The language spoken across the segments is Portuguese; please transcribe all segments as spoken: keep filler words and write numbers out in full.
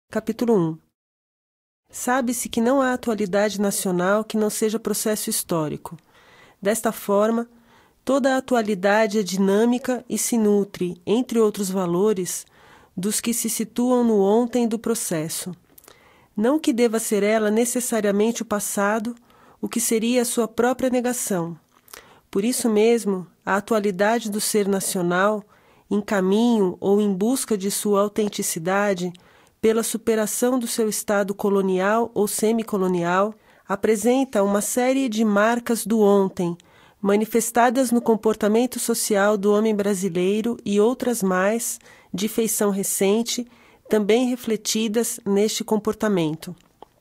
Capítulo um. Sabe-se que não há atualidade nacional que não seja processo histórico. Desta forma, toda a atualidade é dinâmica e se nutre, entre outros valores, dos que se situam no ontem do processo. Não que deva ser ela necessariamente o passado, o que seria a sua própria negação. Por isso mesmo, a atualidade do ser nacional, em caminho ou em busca de sua autenticidade, pela superação do seu estado colonial ou semicolonial, apresenta uma série de marcas do ontem, manifestadas no comportamento social do homem brasileiro e outras mais, de feição recente, também refletidas neste comportamento.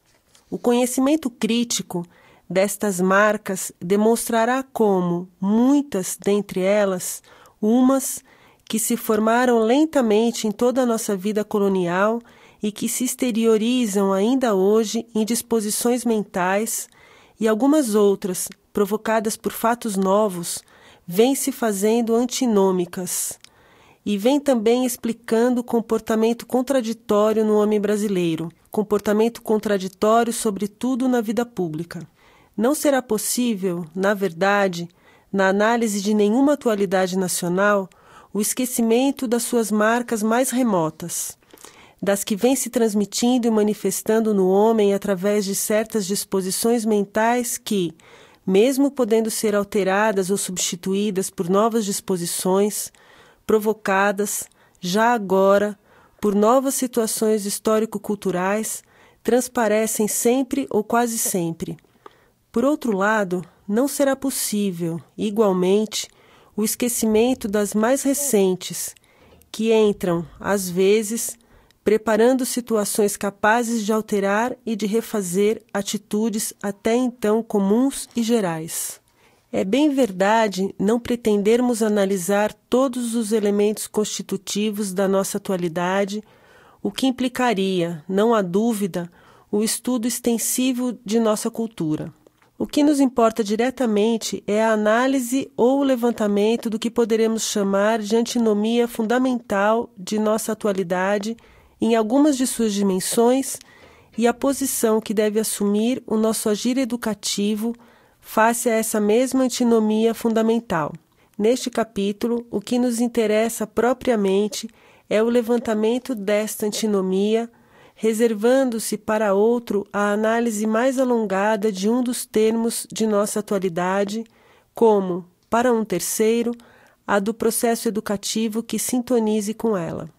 O conhecimento crítico destas marcas demonstrará como, muitas dentre elas, umas que se formaram lentamente em toda a nossa vida colonial e que se exteriorizam ainda hoje em disposições mentais, e algumas outras, provocadas por fatos novos, vêm se fazendo antinômicas, e vêm também explicando o comportamento contraditório no homem brasileiro, comportamento contraditório sobretudo na vida pública. Não será possível, na verdade, na análise de nenhuma atualidade nacional, o esquecimento das suas marcas mais remotas, das que vêm se transmitindo e manifestando no homem através de certas disposições mentais que, mesmo podendo ser alteradas ou substituídas por novas disposições, provocadas, já agora, por novas situações histórico-culturais, transparecem sempre ou quase sempre. Por outro lado, não será possível, igualmente, o esquecimento das mais recentes, que entram, às vezes, preparando situações capazes de alterar e de refazer atitudes até então comuns e gerais. É bem verdade não pretendermos analisar todos os elementos constitutivos da nossa atualidade, o que implicaria, não há dúvida, o estudo extensivo de nossa cultura. O que nos importa diretamente é a análise ou o levantamento do que poderemos chamar de antinomia fundamental de nossa atualidade em algumas de suas dimensões e a posição que deve assumir o nosso agir educativo face a essa mesma antinomia fundamental. Neste capítulo, o que nos interessa propriamente é o levantamento desta antinomia, reservando-se para outro a análise mais alongada de um dos termos de nossa atualidade, como, para um terceiro, a do processo educativo que sintonize com ela.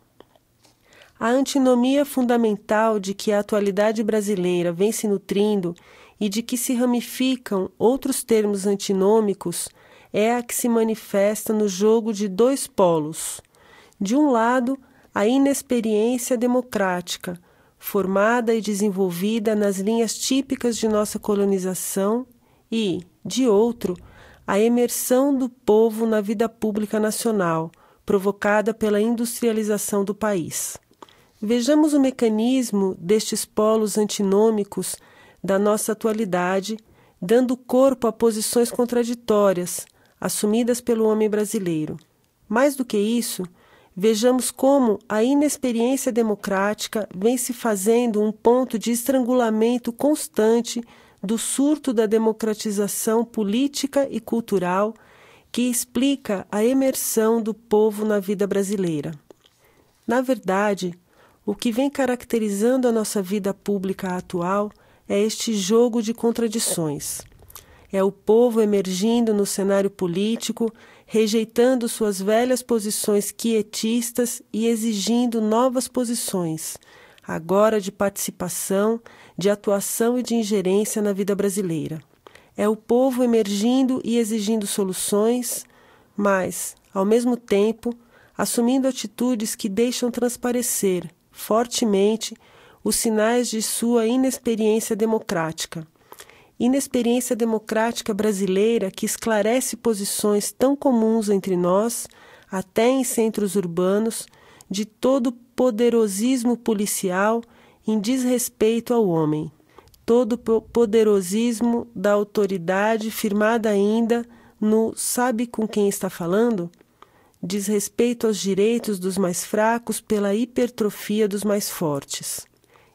A antinomia fundamental de que a atualidade brasileira vem se nutrindo e de que se ramificam outros termos antinômicos é a que se manifesta no jogo de dois polos. De um lado, a inexperiência democrática, formada e desenvolvida nas linhas típicas de nossa colonização e, de outro, a imersão do povo na vida pública nacional, provocada pela industrialização do país. Vejamos o mecanismo destes polos antinômicos da nossa atualidade, dando corpo a posições contraditórias, assumidas pelo homem brasileiro. Mais do que isso, vejamos como a inexperiência democrática vem se fazendo um ponto de estrangulamento constante do surto da democratização política e cultural que explica a imersão do povo na vida brasileira. Na verdade, o que vem caracterizando a nossa vida pública atual é este jogo de contradições. É o povo emergindo no cenário político, rejeitando suas velhas posições quietistas e exigindo novas posições, agora de participação, de atuação e de ingerência na vida brasileira. É o povo emergindo e exigindo soluções, mas, ao mesmo tempo, assumindo atitudes que deixam transparecer, fortemente, os sinais de sua inexperiência democrática. Inexperiência democrática brasileira que esclarece posições tão comuns entre nós, até em centros urbanos, de todo poderosismo policial em desrespeito ao homem. Todo poderosismo da autoridade firmada ainda no sabe com quem está falando? Desrespeito aos direitos dos mais fracos pela hipertrofia dos mais fortes.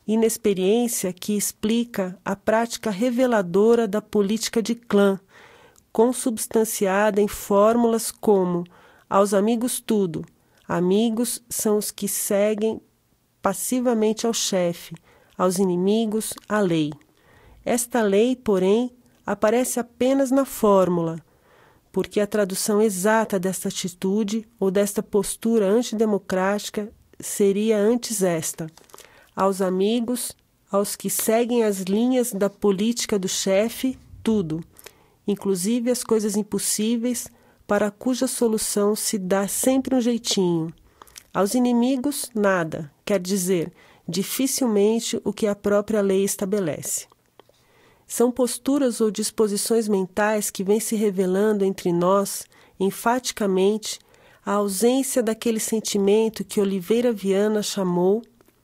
Inexperiência que explica a prática reveladora da política de clã, consubstanciada em fórmulas como aos amigos tudo, amigos são os que seguem passivamente ao chefe, aos inimigos a lei. Esta lei, porém, aparece apenas na fórmula, porque a tradução exata desta atitude ou desta postura antidemocrática seria antes esta: aos amigos, aos que seguem as linhas da política do chefe, tudo, inclusive as coisas impossíveis, para cuja solução se dá sempre um jeitinho. Aos inimigos, nada, quer dizer, dificilmente o que a própria lei estabelece. São posturas ou disposições mentais que vêm se revelando entre nós, enfaticamente, a ausência daquele sentimento que Oliveira Viana chamou,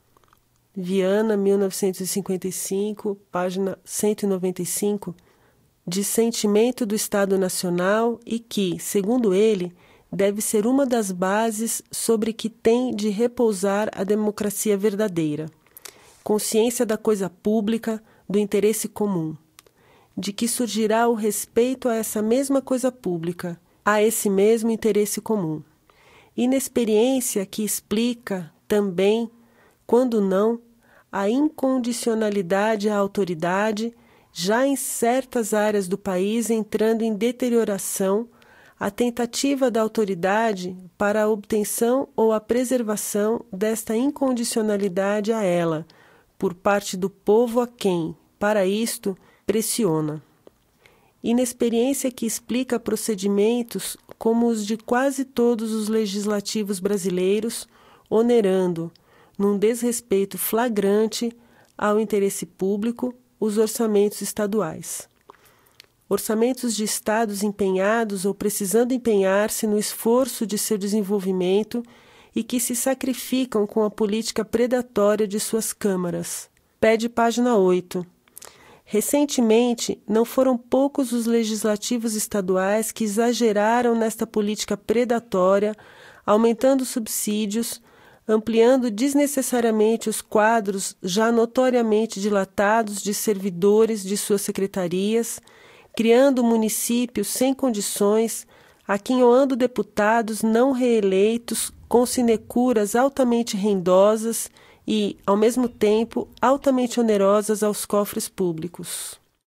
Viana, mil novecentos e cinquenta e cinco, página cento e noventa e cinco, de sentimento do Estado Nacional e que, segundo ele, deve ser uma das bases sobre que tem de repousar a democracia verdadeira. Consciência da coisa pública, do interesse comum, de que surgirá o respeito a essa mesma coisa pública, a esse mesmo interesse comum. Inexperiência que explica, também, quando não, a incondicionalidade à autoridade, já em certas áreas do país entrando em deterioração, a tentativa da autoridade para a obtenção ou a preservação desta incondicionalidade a ela, por parte do povo a quem, para isto, pressiona. Inexperiência que explica procedimentos como os de quase todos os legislativos brasileiros, onerando, num desrespeito flagrante ao interesse público, os orçamentos estaduais. Orçamentos de estados empenhados ou precisando empenhar-se no esforço de seu desenvolvimento e que se sacrificam com a política predatória de suas câmaras. Pede página oito. Recentemente, não foram poucos os legislativos estaduais que exageraram nesta política predatória, aumentando subsídios, ampliando desnecessariamente os quadros já notoriamente dilatados de servidores de suas secretarias, criando municípios sem condições, aquinhoando deputados não reeleitos com sinecuras altamente rendosas e, ao mesmo tempo, altamente onerosas aos cofres públicos.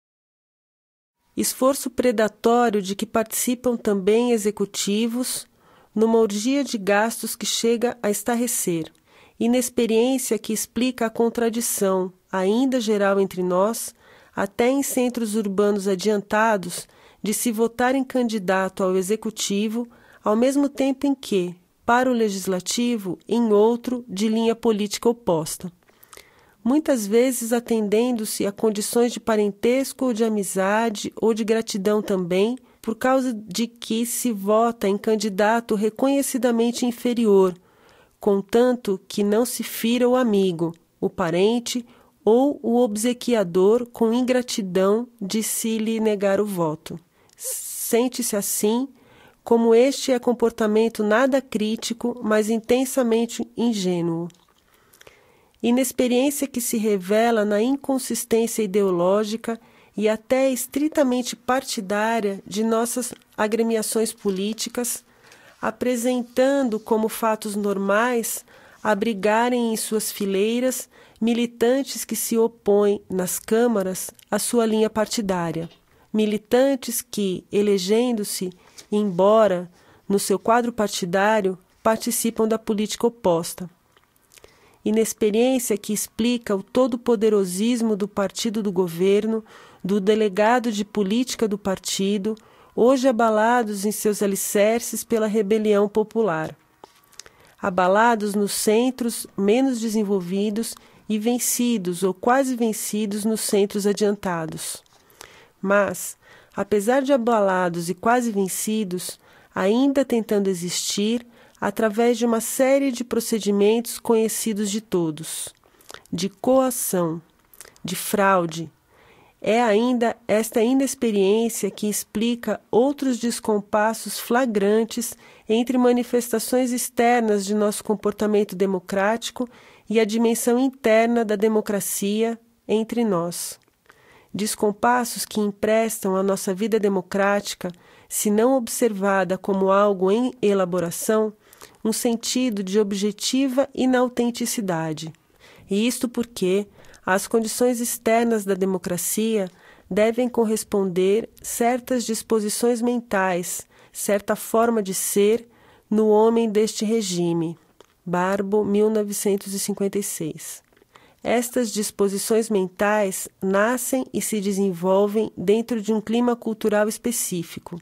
Esforço predatório de que participam também executivos, numa orgia de gastos que chega a estarrecer. Inexperiência que explica a contradição, ainda geral entre nós, até em centros urbanos adiantados, de se votar em candidato ao executivo, ao mesmo tempo em que, para o legislativo, em outro de linha política oposta. Muitas vezes atendendo-se a condições de parentesco ou de amizade ou de gratidão também, por causa de que se vota em candidato reconhecidamente inferior, contanto que não se fira o amigo, o parente ou o obsequiador com ingratidão de se lhe negar o voto. Sente-se assim, como este é comportamento nada crítico, mas intensamente ingênuo. Inexperiência que se revela na inconsistência ideológica e até estritamente partidária de nossas agremiações políticas, apresentando como fatos normais abrigarem em suas fileiras militantes que se opõem nas câmaras à sua linha partidária, militantes que, elegendo-se, embora no seu quadro partidário, participam da política oposta. Inexperiência que explica o todo-poderosismo do partido do governo, do delegado de política do partido, hoje abalados em seus alicerces pela rebelião popular. Abalados nos centros menos desenvolvidos e vencidos ou quase vencidos nos centros adiantados. Mas, apesar de abalados e quase vencidos, ainda tentando existir através de uma série de procedimentos conhecidos de todos, de coação, de fraude. É ainda esta inexperiência que explica outros descompassos flagrantes entre manifestações externas de nosso comportamento democrático e a dimensão interna da democracia entre nós. Descompassos que emprestam à nossa vida democrática, se não observada como algo em elaboração, um sentido de objetiva inautenticidade. E isto porque às condições externas da democracia devem corresponder certas disposições mentais, certa forma de ser no homem deste regime. Barbo, mil novecentos e cinquenta e seis. Estas disposições mentais nascem e se desenvolvem dentro de um clima cultural específico.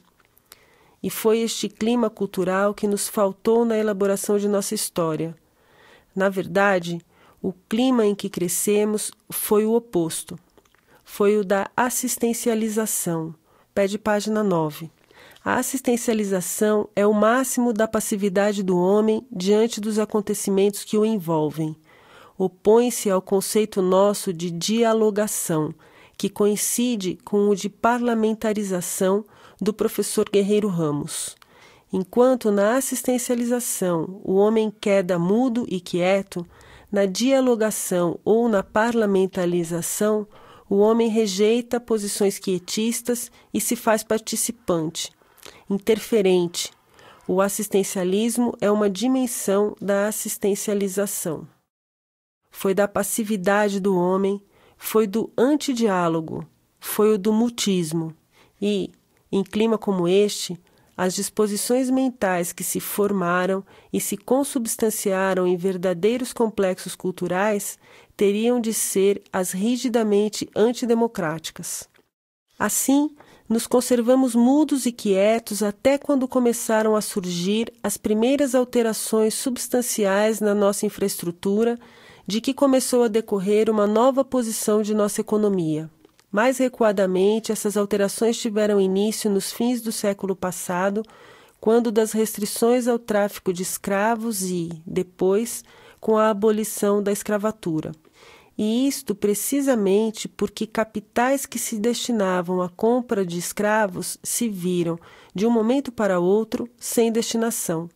E foi este clima cultural que nos faltou na elaboração de nossa história. Na verdade, o clima em que crescemos foi o oposto. Foi o da assistencialização. Pede página nove. A assistencialização é o máximo da passividade do homem diante dos acontecimentos que o envolvem. Opõe-se ao conceito nosso de dialogação, que coincide com o de parlamentarização do professor Guerreiro Ramos. Enquanto na assistencialização o homem queda mudo e quieto, na dialogação ou na parlamentarização, o homem rejeita posições quietistas e se faz participante, interferente. O assistencialismo é uma dimensão da assistencialização. Foi da passividade do homem, foi do antidiálogo, foi o do mutismo. E, em clima como este, as disposições mentais que se formaram e se consubstanciaram em verdadeiros complexos culturais teriam de ser as rigidamente antidemocráticas. Assim, nos conservamos mudos e quietos até quando começaram a surgir as primeiras alterações substanciais na nossa infraestrutura, de que começou a decorrer uma nova posição de nossa economia. Mais recuadamente, essas alterações tiveram início nos fins do século passado, quando das restrições ao tráfico de escravos e, depois, com a abolição da escravatura. E isto precisamente porque capitais que se destinavam à compra de escravos se viram, de um momento para outro, sem destinação.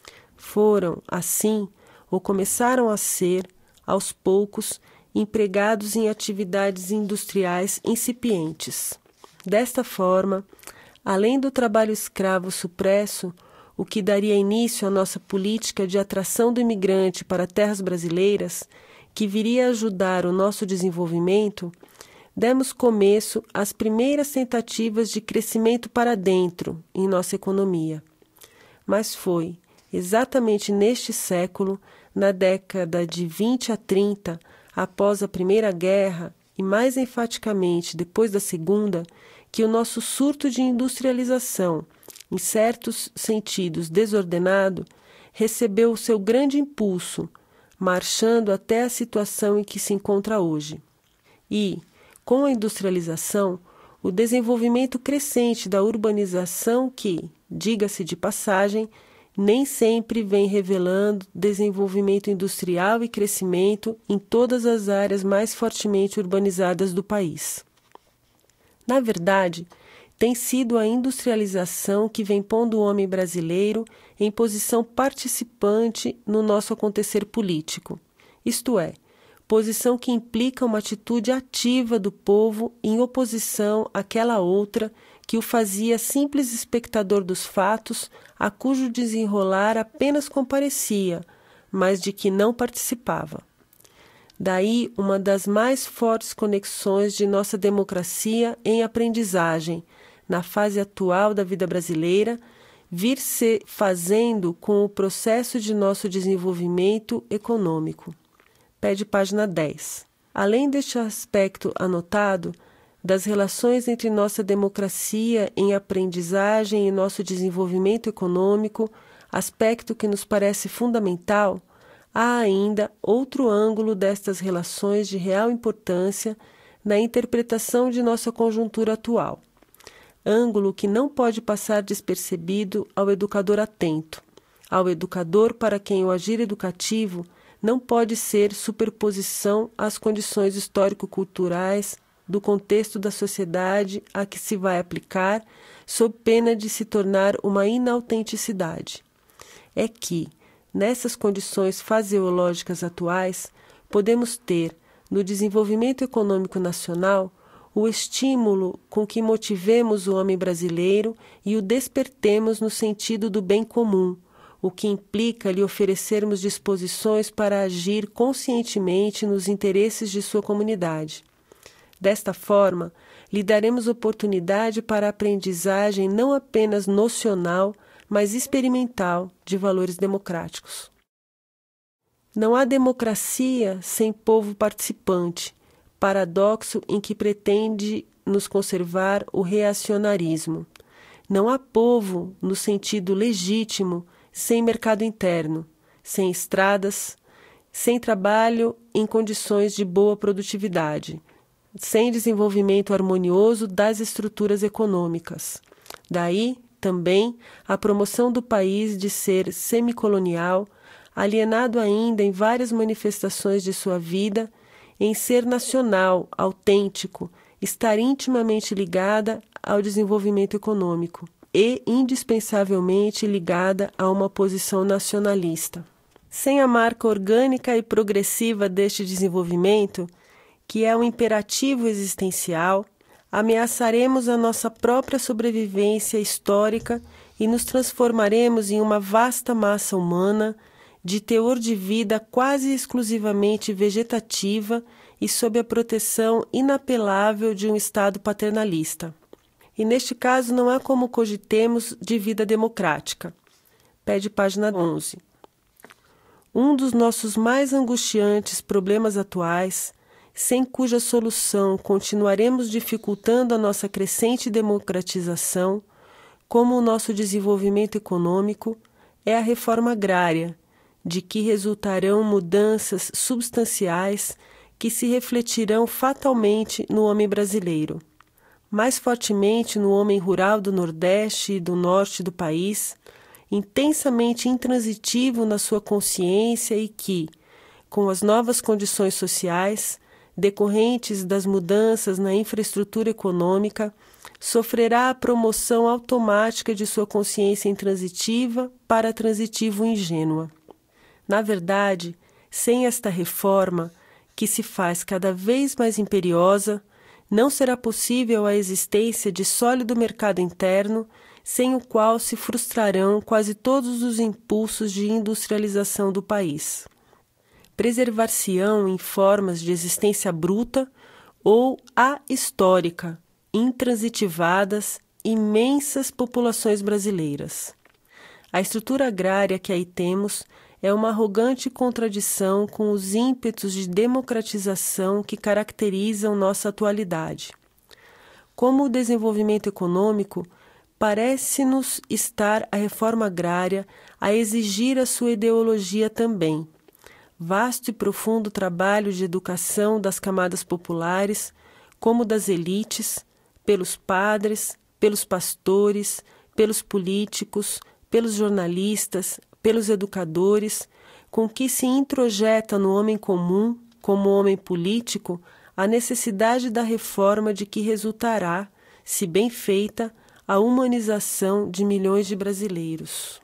Foram, assim, ou começaram a ser, aos poucos, empregados em atividades industriais incipientes. Desta forma, além do trabalho escravo supresso, o que daria início à nossa política de atração do imigrante para terras brasileiras, que viria a ajudar o nosso desenvolvimento, demos começo às primeiras tentativas de crescimento para dentro em nossa economia. Mas foi, exatamente neste século, na década de vinte a trinta, após a Primeira Guerra e mais enfaticamente depois da Segunda, que o nosso surto de industrialização, em certos sentidos desordenado, recebeu o seu grande impulso, marchando até a situação em que se encontra hoje. E, com a industrialização, o desenvolvimento crescente da urbanização que, diga-se de passagem, nem sempre vem revelando desenvolvimento industrial e crescimento em todas as áreas mais fortemente urbanizadas do país. Na verdade, tem sido a industrialização que vem pondo o homem brasileiro em posição participante no nosso acontecer político, isto é, posição que implica uma atitude ativa do povo em oposição àquela outra que o fazia simples espectador dos fatos, a cujo desenrolar apenas comparecia, mas de que não participava. Daí uma das mais fortes conexões de nossa democracia em aprendizagem, na fase atual da vida brasileira, vir se fazendo com o processo de nosso desenvolvimento econômico. Pede página dez. Além deste aspecto anotado, das relações entre nossa democracia em aprendizagem e nosso desenvolvimento econômico, aspecto que nos parece fundamental, há ainda outro ângulo destas relações de real importância na interpretação de nossa conjuntura atual. Ângulo que não pode passar despercebido ao educador atento. Ao educador para quem o agir educativo não pode ser superposição às condições histórico-culturais do contexto da sociedade a que se vai aplicar, sob pena de se tornar uma inautenticidade. É que, nessas condições faseológicas atuais, podemos ter, no desenvolvimento econômico nacional, o estímulo com que motivemos o homem brasileiro e o despertemos no sentido do bem comum, o que implica lhe oferecermos disposições para agir conscientemente nos interesses de sua comunidade. Desta forma, lhe daremos oportunidade para a aprendizagem não apenas nocional, mas experimental de valores democráticos. Não há democracia sem povo participante, paradoxo em que pretende nos conservar o reacionarismo. Não há povo, no sentido legítimo, sem mercado interno, sem estradas, sem trabalho em condições de boa produtividade, sem desenvolvimento harmonioso das estruturas econômicas. Daí, também, a promoção do país de ser semicolonial, alienado ainda em várias manifestações de sua vida, em ser nacional, autêntico, estar intimamente ligada ao desenvolvimento econômico e indispensavelmente ligada a uma posição nacionalista. Sem a marca orgânica e progressiva deste desenvolvimento, que é um imperativo existencial, ameaçaremos a nossa própria sobrevivência histórica e nos transformaremos em uma vasta massa humana de teor de vida quase exclusivamente vegetativa e sob a proteção inapelável de um Estado paternalista. E neste caso não há como cogitemos de vida democrática. Pede página onze. Um dos nossos mais angustiantes problemas atuais, sem cuja solução continuaremos dificultando a nossa crescente democratização, como o nosso desenvolvimento econômico, é a reforma agrária, de que resultarão mudanças substanciais que se refletirão fatalmente no homem brasileiro. Mais fortemente no homem rural do Nordeste e do Norte do país, intensamente intransitivo na sua consciência e que, com as novas condições sociais, decorrentes das mudanças na infraestrutura econômica, sofrerá a promoção automática de sua consciência intransitiva para transitivo ingênua. Na verdade, sem esta reforma, que se faz cada vez mais imperiosa, não será possível a existência de sólido mercado interno, sem o qual se frustrarão quase todos os impulsos de industrialização do país. Preservar-se-ão em formas de existência bruta ou ahistórica, intransitivadas, imensas populações brasileiras. A estrutura agrária que aí temos é uma arrogante contradição com os ímpetos de democratização que caracterizam nossa atualidade. Como o desenvolvimento econômico, parece-nos estar a reforma agrária a exigir a sua ideologia também. Vasto e profundo trabalho de educação das camadas populares, como das elites, pelos padres, pelos pastores, pelos políticos, pelos jornalistas, pelos educadores, com que se introjeta no homem comum, como homem político, a necessidade da reforma de que resultará, se bem feita, a humanização de milhões de brasileiros.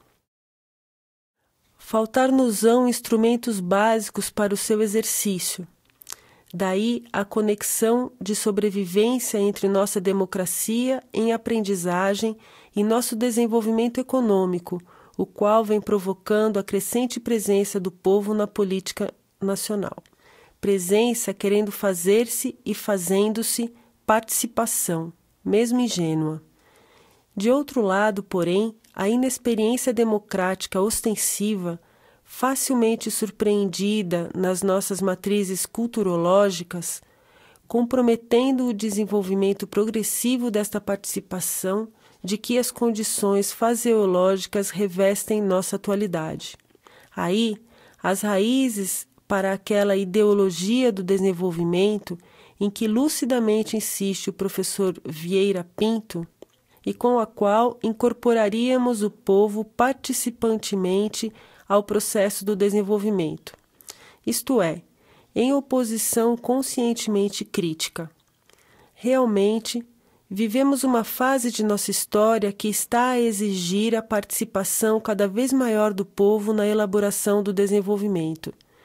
Faltar-nos-ão instrumentos básicos para o seu exercício. Daí a conexão de sobrevivência entre nossa democracia em aprendizagem e nosso desenvolvimento econômico, o qual vem provocando a crescente presença do povo na política nacional. Presença querendo fazer-se e fazendo-se participação, mesmo ingênua. De outro lado, porém, a inexperiência democrática ostensiva, facilmente surpreendida nas nossas matrizes culturológicas, comprometendo o desenvolvimento progressivo desta participação de que as condições faseológicas revestem nossa atualidade. Aí, as raízes para aquela ideologia do desenvolvimento em que lucidamente insiste o professor Vieira Pinto e com a qual incorporaríamos o povo participantemente ao processo do desenvolvimento, isto é, em oposição conscientemente crítica. Realmente, vivemos uma fase de nossa história que está a exigir a participação cada vez maior do povo na elaboração do desenvolvimento.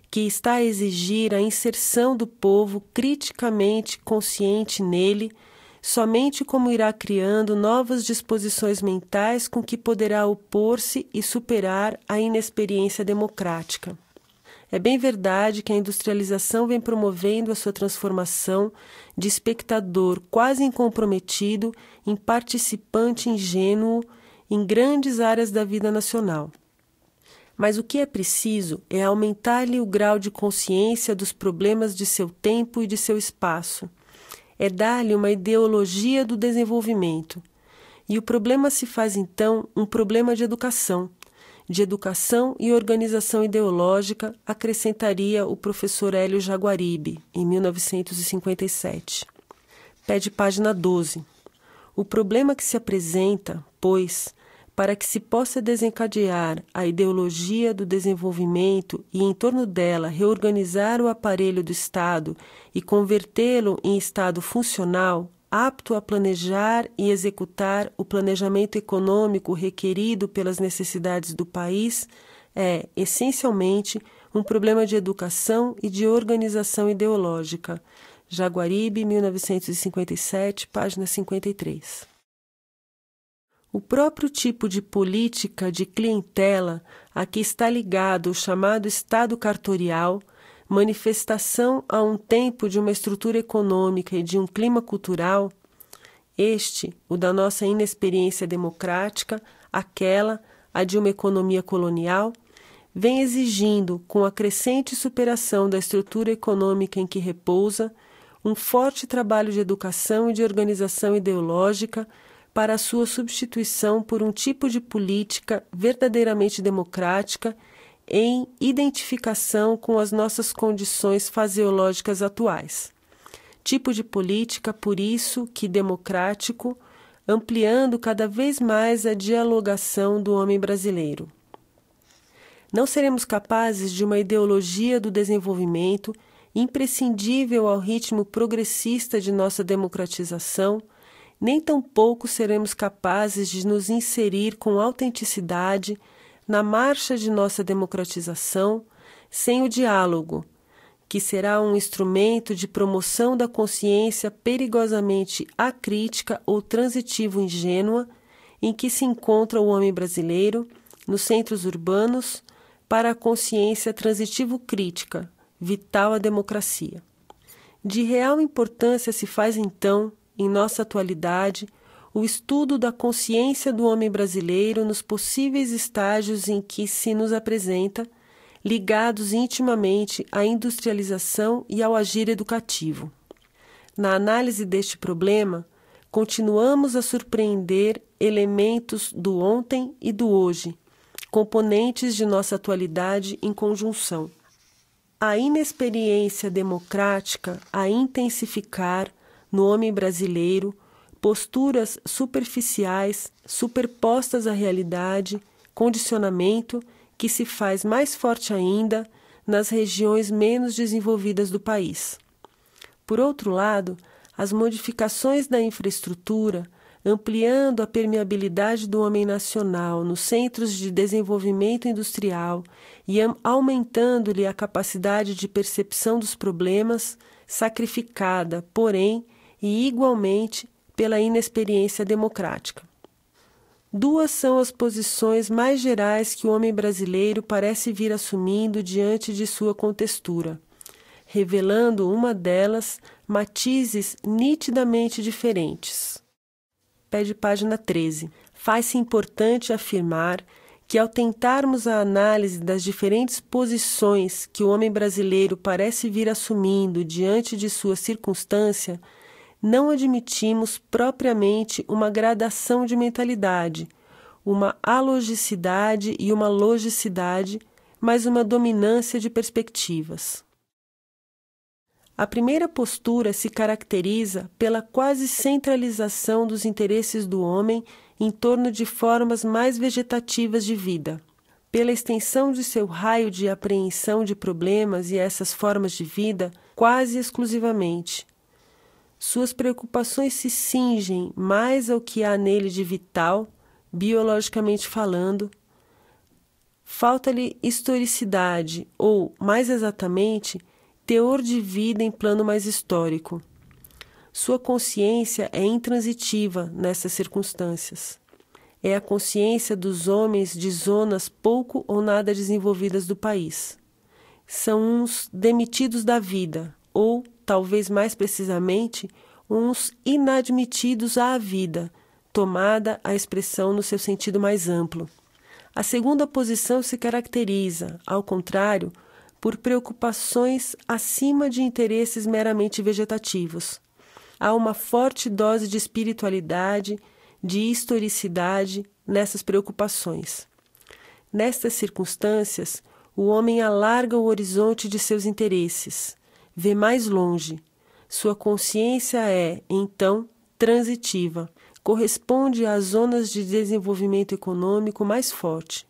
que está a exigir a inserção do povo criticamente consciente nele, somente como irá criando novas disposições mentais com que poderá opor-se e superar a inexperiência democrática. É bem verdade que a industrialização vem promovendo a sua transformação de espectador quase incomprometido em participante ingênuo em grandes áreas da vida nacional. Mas o que é preciso é aumentar-lhe o grau de consciência dos problemas de seu tempo e de seu espaço. É dar-lhe uma ideologia do desenvolvimento. E o problema se faz, então, um problema de educação. De educação e organização ideológica, acrescentaria o professor Hélio Jaguaribe, em mil novecentos e cinquenta e sete. Pede página doze. O problema que se apresenta, pois, para que se possa desencadear a ideologia do desenvolvimento e, em torno dela, reorganizar o aparelho do Estado e convertê-lo em Estado funcional, apto a planejar e executar o planejamento econômico requerido pelas necessidades do país, é, essencialmente, um problema de educação e de organização ideológica. Jaguaribe, mil novecentos e cinquenta e sete, página cinquenta e três. O próprio tipo de política de clientela a que está ligado o chamado Estado cartorial, manifestação a um tempo de uma estrutura econômica e de um clima cultural, este, o da nossa inexperiência democrática, aquela, a de uma economia colonial, vem exigindo, com a crescente superação da estrutura econômica em que repousa, um forte trabalho de educação e de organização ideológica para a sua substituição por um tipo de política verdadeiramente democrática em identificação com as nossas condições fasiológicas atuais. Tipo de política, por isso, que democrático, ampliando cada vez mais a dialogação do homem brasileiro. Não seremos capazes de uma ideologia do desenvolvimento imprescindível ao ritmo progressista de nossa democratização, nem tampouco seremos capazes de nos inserir com autenticidade na marcha de nossa democratização sem o diálogo, que será um instrumento de promoção da consciência perigosamente acrítica ou transitivo ingênua em que se encontra o homem brasileiro nos centros urbanos para a consciência transitivo-crítica, vital à democracia. De real importância se faz, então, em nossa atualidade, o estudo da consciência do homem brasileiro nos possíveis estágios em que se nos apresenta, ligados intimamente à industrialização e ao agir educativo. Na análise deste problema, continuamos a surpreender elementos do ontem e do hoje, componentes de nossa atualidade em conjunção. A inexperiência democrática a intensificar no homem brasileiro posturas superficiais, superpostas à realidade, condicionamento que se faz mais forte ainda nas regiões menos desenvolvidas do país. Por outro lado, as modificações da infraestrutura, ampliando a permeabilidade do homem nacional nos centros de desenvolvimento industrial e aumentando-lhe a capacidade de percepção dos problemas, sacrificada, porém, e igualmente pela inexperiência democrática. Duas são as posições mais gerais que o homem brasileiro parece vir assumindo diante de sua contextura, revelando uma delas matizes nitidamente diferentes. Pede página treze. Faz-se importante afirmar que, ao tentarmos a análise das diferentes posições que o homem brasileiro parece vir assumindo diante de sua circunstância, não admitimos propriamente uma gradação de mentalidade, uma alogicidade e uma logicidade, mas uma dominância de perspectivas. A primeira postura se caracteriza pela quase centralização dos interesses do homem em torno de formas mais vegetativas de vida, pela extensão de seu raio de apreensão de problemas e essas formas de vida quase exclusivamente. Suas preocupações se cingem mais ao que há nele de vital, biologicamente falando, falta-lhe historicidade ou, mais exatamente, teor de vida em plano mais histórico. Sua consciência é intransitiva nessas circunstâncias. É a consciência dos homens de zonas pouco ou nada desenvolvidas do país. São uns demitidos da vida, ou, talvez mais precisamente, uns inadmitidos à vida, tomada a expressão no seu sentido mais amplo. A segunda posição se caracteriza, ao contrário, por preocupações acima de interesses meramente vegetativos. Há uma forte dose de espiritualidade, de historicidade nessas preocupações. Nestas circunstâncias, o homem alarga o horizonte de seus interesses, vê mais longe. Sua consciência é, então, transitiva, corresponde às zonas de desenvolvimento econômico mais forte.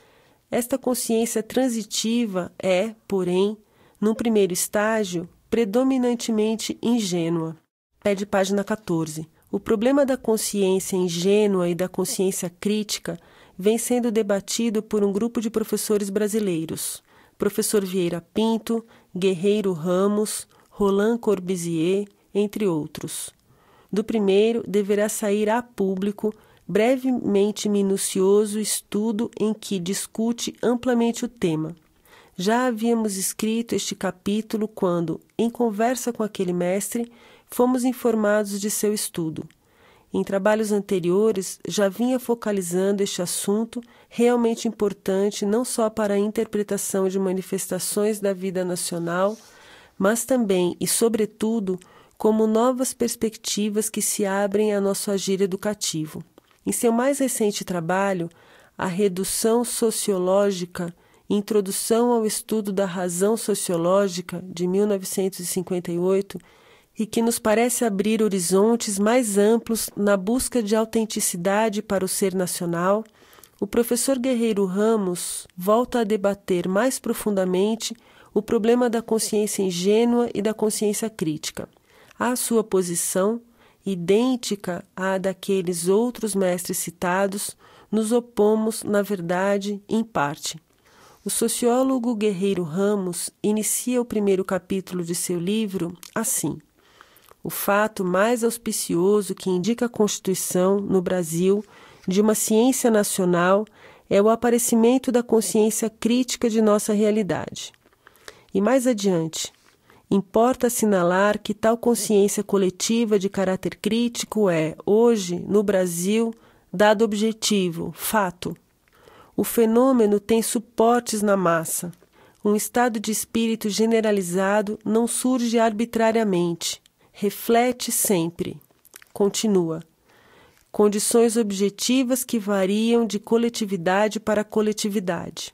Esta consciência transitiva é, porém, num primeiro estágio, predominantemente ingênua. Pede página quatorze. O problema da consciência ingênua e da consciência crítica vem sendo debatido por um grupo de professores brasileiros. Professor Vieira Pinto, Guerreiro Ramos, Roland Corbusier, entre outros. Do primeiro, deverá sair a público brevemente minucioso estudo em que discute amplamente o tema. Já havíamos escrito este capítulo quando, em conversa com aquele mestre, fomos informados de seu estudo. Em trabalhos anteriores, já vinha focalizando este assunto realmente importante não só para a interpretação de manifestações da vida nacional, mas também e, sobretudo, como novas perspectivas que se abrem a nosso agir educativo. Em seu mais recente trabalho, A Redução Sociológica, Introdução ao Estudo da Razão Sociológica, de mil novecentos e cinquenta e oito, e que nos parece abrir horizontes mais amplos na busca de autenticidade para o ser nacional, o professor Guerreiro Ramos volta a debater mais profundamente o problema da consciência ingênua e da consciência crítica. À sua posição, idêntica à daqueles outros mestres citados, nos opomos, na verdade, em parte. O sociólogo Guerreiro Ramos inicia o primeiro capítulo de seu livro assim: o fato mais auspicioso que indica a constituição, no Brasil, de uma ciência nacional é o aparecimento da consciência crítica de nossa realidade. E mais adiante, importa assinalar que tal consciência coletiva de caráter crítico é, hoje, no Brasil, dado objetivo, fato. O fenômeno tem suportes na massa. Um estado de espírito generalizado não surge arbitrariamente. Reflete sempre. Continua. Condições objetivas que variam de coletividade para coletividade.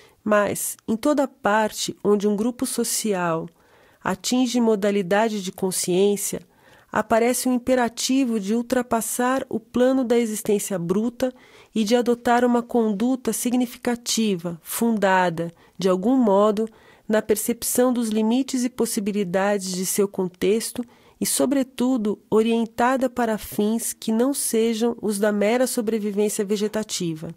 Mas, em toda parte onde um grupo social atinge modalidade de consciência, aparece o imperativo de ultrapassar o plano da existência bruta e de adotar uma conduta significativa, fundada, de algum modo, na percepção dos limites e possibilidades de seu contexto e, sobretudo, orientada para fins que não sejam os da mera sobrevivência vegetativa.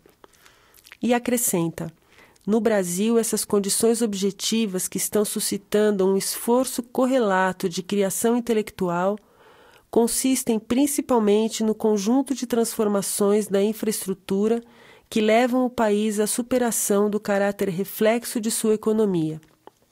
E acrescenta: no Brasil, essas condições objetivas que estão suscitando um esforço correlato de criação intelectual consistem principalmente no conjunto de transformações da infraestrutura que levam o país à superação do caráter reflexo de sua economia.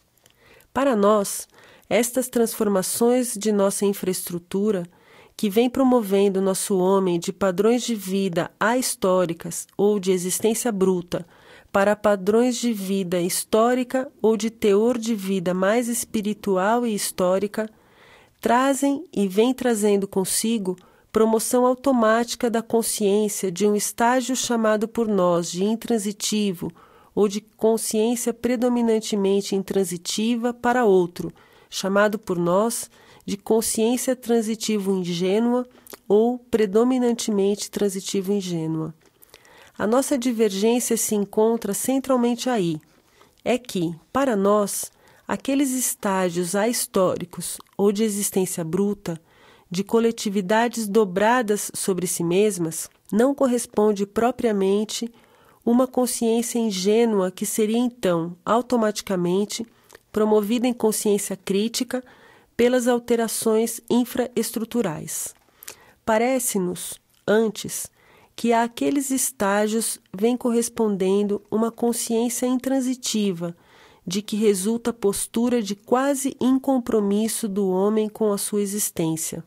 Para nós, estas transformações de nossa infraestrutura, que vem promovendo nosso homem de padrões de vida ahistóricas ou de existência bruta para padrões de vida histórica ou de teor de vida mais espiritual e histórica, trazem e vêm trazendo consigo promoção automática da consciência de um estágio chamado por nós de intransitivo ou de consciência predominantemente intransitiva para outro, chamado por nós de consciência transitivo ingênua ou predominantemente transitivo ingênua. A nossa divergência se encontra centralmente aí. É que, para nós, aqueles estágios ahistóricos ou de existência bruta, de coletividades dobradas sobre si mesmas, não corresponde propriamente uma consciência ingênua que seria então, automaticamente, promovida em consciência crítica pelas alterações infraestruturais. Parece-nos, antes, que àqueles estágios vem correspondendo uma consciência intransitiva, de que resulta a postura de quase incompromisso do homem com a sua existência.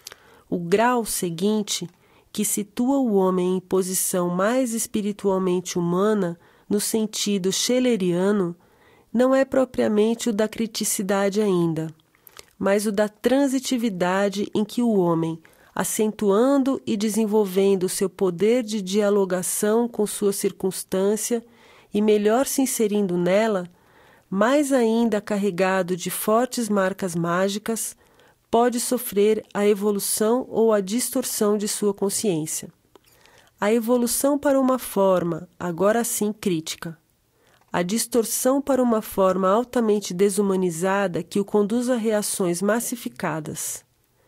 O grau seguinte, que situa o homem em posição mais espiritualmente humana, no sentido schleriano, não é propriamente o da criticidade ainda, mas o da transitividade em que o homem, acentuando e desenvolvendo o seu poder de dialogação com sua circunstância e melhor se inserindo nela, mais ainda carregado de fortes marcas mágicas, pode sofrer a evolução ou a distorção de sua consciência. A evolução para uma forma, agora sim crítica. A distorção para uma forma altamente desumanizada que o conduz a reações massificadas.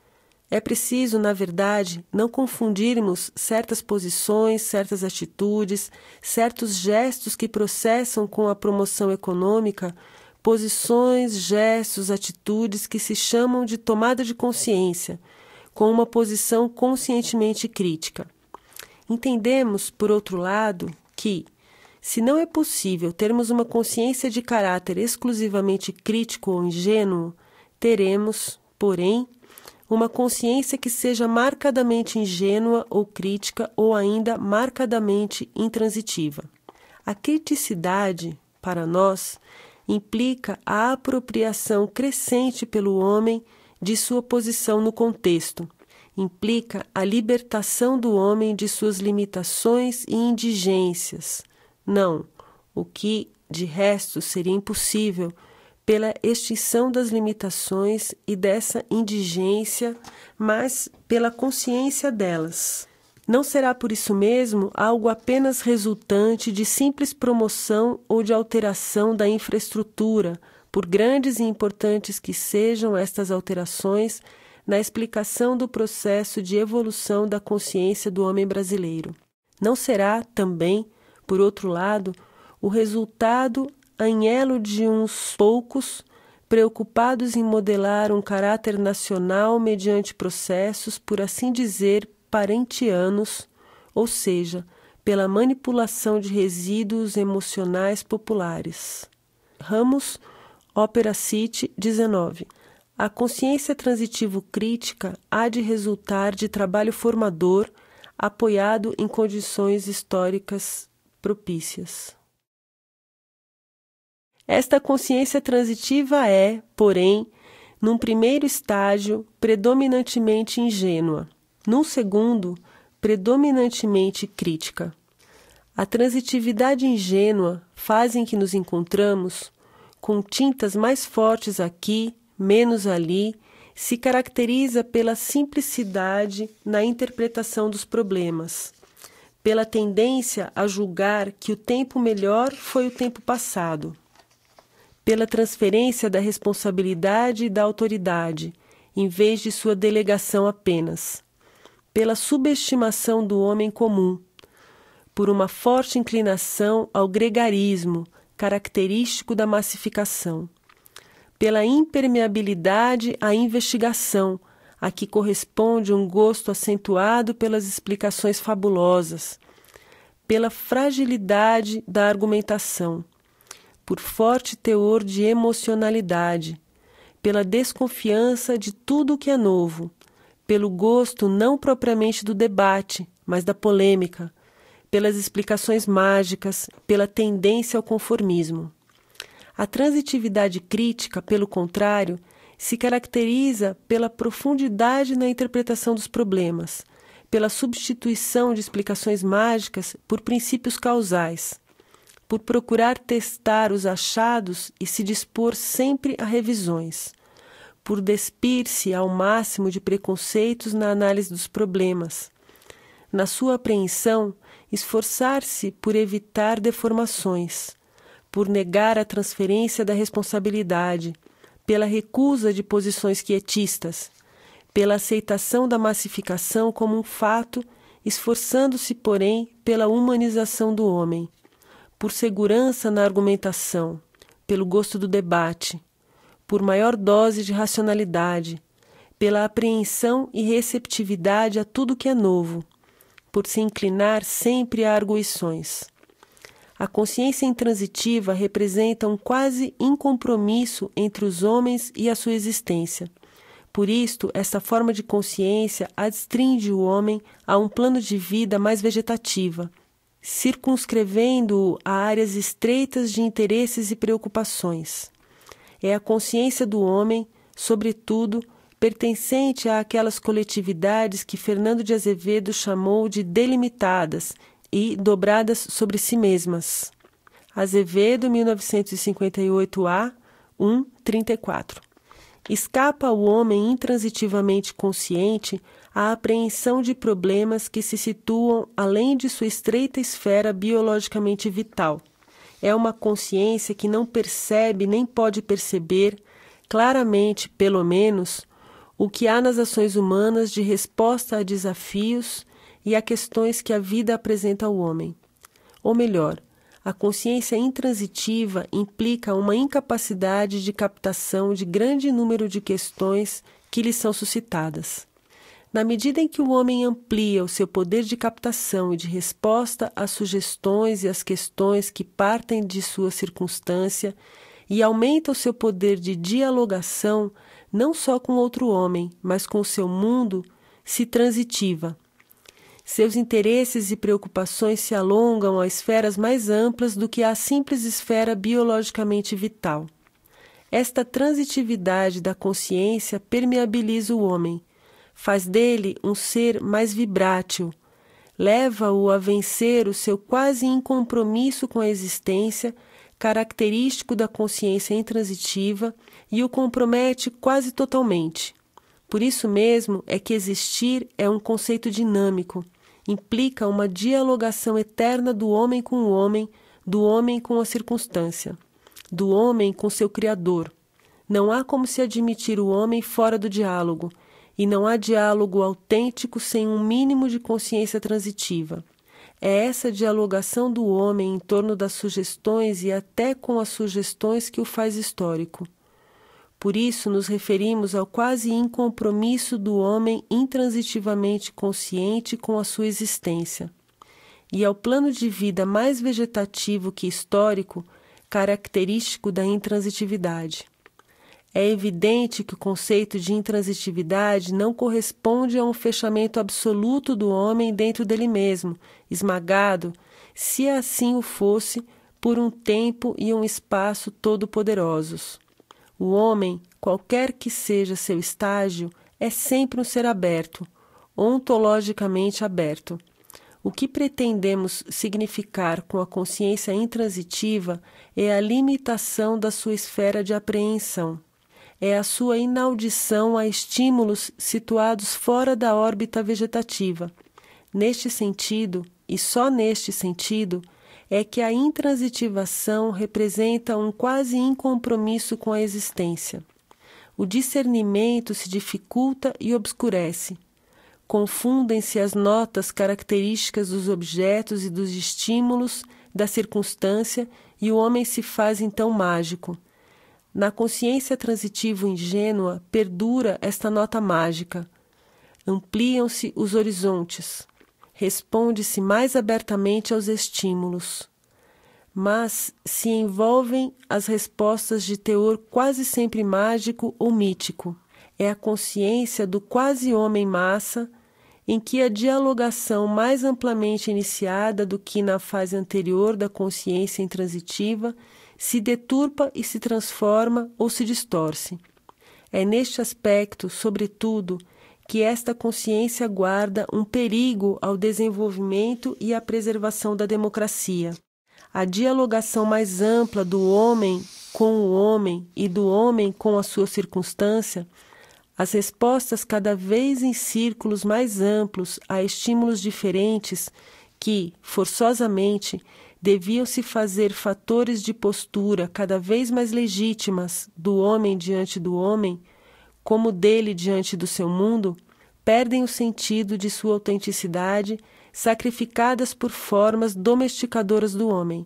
É preciso, na verdade, não confundirmos certas posições, certas atitudes, certos gestos que processam com a promoção econômica, posições, gestos, atitudes que se chamam de tomada de consciência, com uma posição conscientemente crítica. Entendemos, por outro lado, que, se não é possível termos uma consciência de caráter exclusivamente crítico ou ingênuo, teremos, porém, uma consciência que seja marcadamente ingênua ou crítica ou ainda marcadamente intransitiva. A criticidade, para nós, implica a apropriação crescente pelo homem de sua posição no contexto, implica a libertação do homem de suas limitações e indigências. Não, o que, de resto, seria impossível pela extinção das limitações e dessa indigência, mas pela consciência delas. Não será por isso mesmo algo apenas resultante de simples promoção ou de alteração da infraestrutura, por grandes e importantes que sejam estas alterações na explicação do processo de evolução da consciência do homem brasileiro. Não será, também, por outro lado, o resultado anhelo de uns poucos preocupados em modelar um caráter nacional mediante processos, por assim dizer, parentianos, ou seja, pela manipulação de resíduos emocionais populares. Ramos, Ópera City, dezenove. A consciência transitivo-crítica há de resultar de trabalho formador, apoiado em condições históricas propícias. Esta consciência transitiva é, porém, num primeiro estágio, predominantemente ingênua, num segundo, predominantemente crítica. A transitividade ingênua faz em que nos encontramos, com tintas mais fortes aqui, menos ali, se caracteriza pela simplicidade na interpretação dos problemas, pela tendência a julgar que o tempo melhor foi o tempo passado, pela transferência da responsabilidade e da autoridade, em vez de sua delegação apenas, pela subestimação do homem comum, por uma forte inclinação ao gregarismo, característico da massificação, pela impermeabilidade à investigação, a que corresponde um gosto acentuado pelas explicações fabulosas, pela fragilidade da argumentação, por forte teor de emocionalidade, pela desconfiança de tudo o que é novo, pelo gosto não propriamente do debate, mas da polêmica, pelas explicações mágicas, pela tendência ao conformismo. A transitividade crítica, pelo contrário, se caracteriza pela profundidade na interpretação dos problemas, pela substituição de explicações mágicas por princípios causais, por procurar testar os achados e se dispor sempre a revisões, por despir-se ao máximo de preconceitos na análise dos problemas, na sua apreensão, esforçar-se por evitar deformações, por negar a transferência da responsabilidade, pela recusa de posições quietistas, pela aceitação da massificação como um fato, esforçando-se, porém, pela humanização do homem. por segurança na argumentação, pelo gosto do debate, por maior dose de racionalidade, pela apreensão e receptividade a tudo que é novo, por se inclinar sempre a arguições. A consciência intransitiva representa um quase incompromisso entre os homens e a sua existência. Por isto, esta forma de consciência adstringe o homem a um plano de vida mais vegetativa, circunscrevendo-o a áreas estreitas de interesses e preocupações. É a consciência do homem, sobretudo, pertencente àquelas coletividades que Fernando de Azevedo chamou de delimitadas e dobradas sobre si mesmas. Azevedo, mil novecentos e cinquenta e oito A, um, trinta e quatro. Escapa ao homem intransitivamente consciente a apreensão de problemas que se situam além de sua estreita esfera biologicamente vital. É uma consciência que não percebe nem pode perceber, claramente, pelo menos, o que há nas ações humanas de resposta a desafios e a questões que a vida apresenta ao homem. Ou melhor, a consciência intransitiva implica uma incapacidade de captação de grande número de questões que lhe são suscitadas. Na medida em que o homem amplia o seu poder de captação e de resposta às sugestões e às questões que partem de sua circunstância e aumenta o seu poder de dialogação não só com outro homem, mas com o seu mundo, se transitiva. Seus interesses e preocupações se alongam a esferas mais amplas do que a simples esfera biologicamente vital. Esta transitividade da consciência permeabiliza o homem, faz dele um ser mais vibrátil, leva-o a vencer o seu quase incompromisso com a existência, característico da consciência intransitiva, e o compromete quase totalmente. Por isso mesmo é que existir é um conceito dinâmico, implica uma dialogação eterna do homem com o homem, do homem com a circunstância, do homem com seu Criador. Não há como se admitir o homem fora do diálogo, e não há diálogo autêntico sem um mínimo de consciência transitiva. É essa dialogação do homem em torno das sugestões e até com as sugestões que o faz histórico. Por isso nos referimos ao quase incompromisso do homem intransitivamente consciente com a sua existência, e ao plano de vida mais vegetativo que histórico, característico da intransitividade. É evidente que o conceito de intransitividade não corresponde a um fechamento absoluto do homem dentro dele mesmo, esmagado, se assim o fosse, por um tempo e um espaço todo-poderosos. O homem, qualquer que seja seu estágio, é sempre um ser aberto, ontologicamente aberto. O que pretendemos significar com a consciência intransitiva é a limitação da sua esfera de apreensão. É a sua inaudição a estímulos situados fora da órbita vegetativa. Neste sentido, e só neste sentido, é que a intransitivação representa um quase incompromisso com a existência. O discernimento se dificulta e obscurece. Confundem-se as notas características dos objetos e dos estímulos da circunstância e o homem se faz então mágico. Na consciência transitiva ingênua perdura esta nota mágica. Ampliam-se os horizontes. Responde-se mais abertamente aos estímulos. Mas se envolvem as respostas de teor quase sempre mágico ou mítico. É a consciência do quase-homem-massa, em que a dialogação mais amplamente iniciada do que na fase anterior da consciência intransitiva se deturpa e se transforma ou se distorce. É neste aspecto, sobretudo, que esta consciência guarda um perigo ao desenvolvimento e à preservação da democracia. A dialogação mais ampla do homem com o homem e do homem com a sua circunstância, as respostas cada vez em círculos mais amplos a estímulos diferentes que, forçosamente, deviam se fazer fatores de postura cada vez mais legítimas do homem diante do homem, como dele diante do seu mundo, perdem o sentido de sua autenticidade, sacrificadas por formas domesticadoras do homem.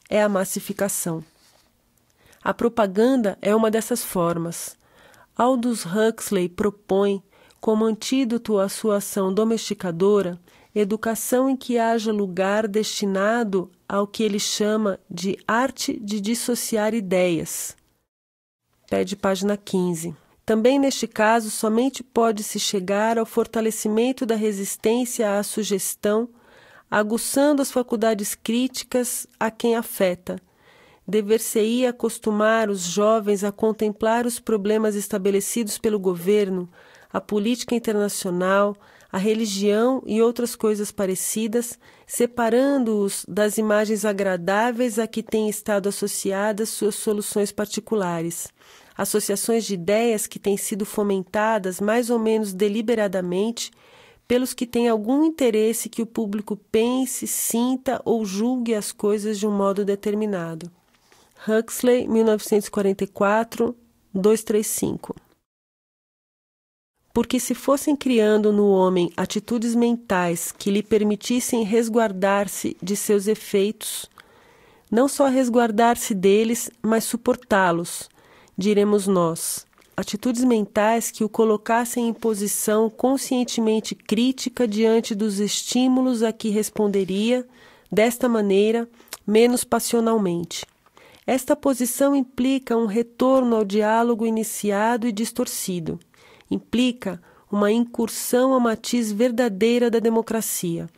é a massificação. A propaganda é uma dessas formas. Aldous Huxley propõe, como antídoto à sua ação domesticadora, educação em que haja lugar destinado ao que ele chama de arte de dissociar ideias. Pede página quinze. Também neste caso, somente pode-se chegar ao fortalecimento da resistência à sugestão, aguçando as faculdades críticas a quem afeta. Dever-se-ia acostumar os jovens a contemplar os problemas estabelecidos pelo governo, a política internacional, a religião e outras coisas parecidas, separando-os das imagens agradáveis a que têm estado associadas suas soluções particulares. Associações de ideias que têm sido fomentadas mais ou menos deliberadamente pelos que têm algum interesse que o público pense, sinta ou julgue as coisas de um modo determinado. Huxley, mil novecentos e quarenta e quatro, duzentos e trinta e cinco. Porque se fossem criando no homem atitudes mentais que lhe permitissem resguardar-se de seus efeitos, não só resguardar-se deles, mas suportá-los, diremos nós, atitudes mentais que o colocassem em posição conscientemente crítica diante dos estímulos a que responderia, desta maneira, menos passionalmente. Esta posição implica um retorno ao diálogo iniciado e distorcido. Implica uma incursão ao matiz verdadeira da democracia.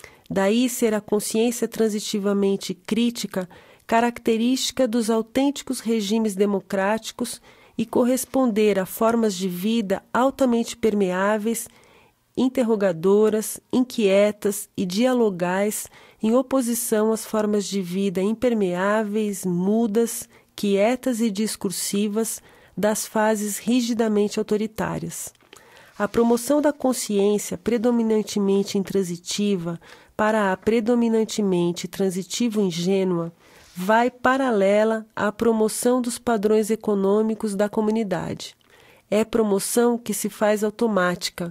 Daí ser a consciência transitivamente crítica característica dos autênticos regimes democráticos e corresponder a formas de vida altamente permeáveis, interrogadoras, inquietas e dialogais em oposição às formas de vida impermeáveis, mudas, quietas e discursivas das fases rigidamente autoritárias. A promoção da consciência predominantemente intransitiva para a predominantemente transitivo-ingênua vai paralela à promoção dos padrões econômicos da comunidade. É promoção que se faz automática,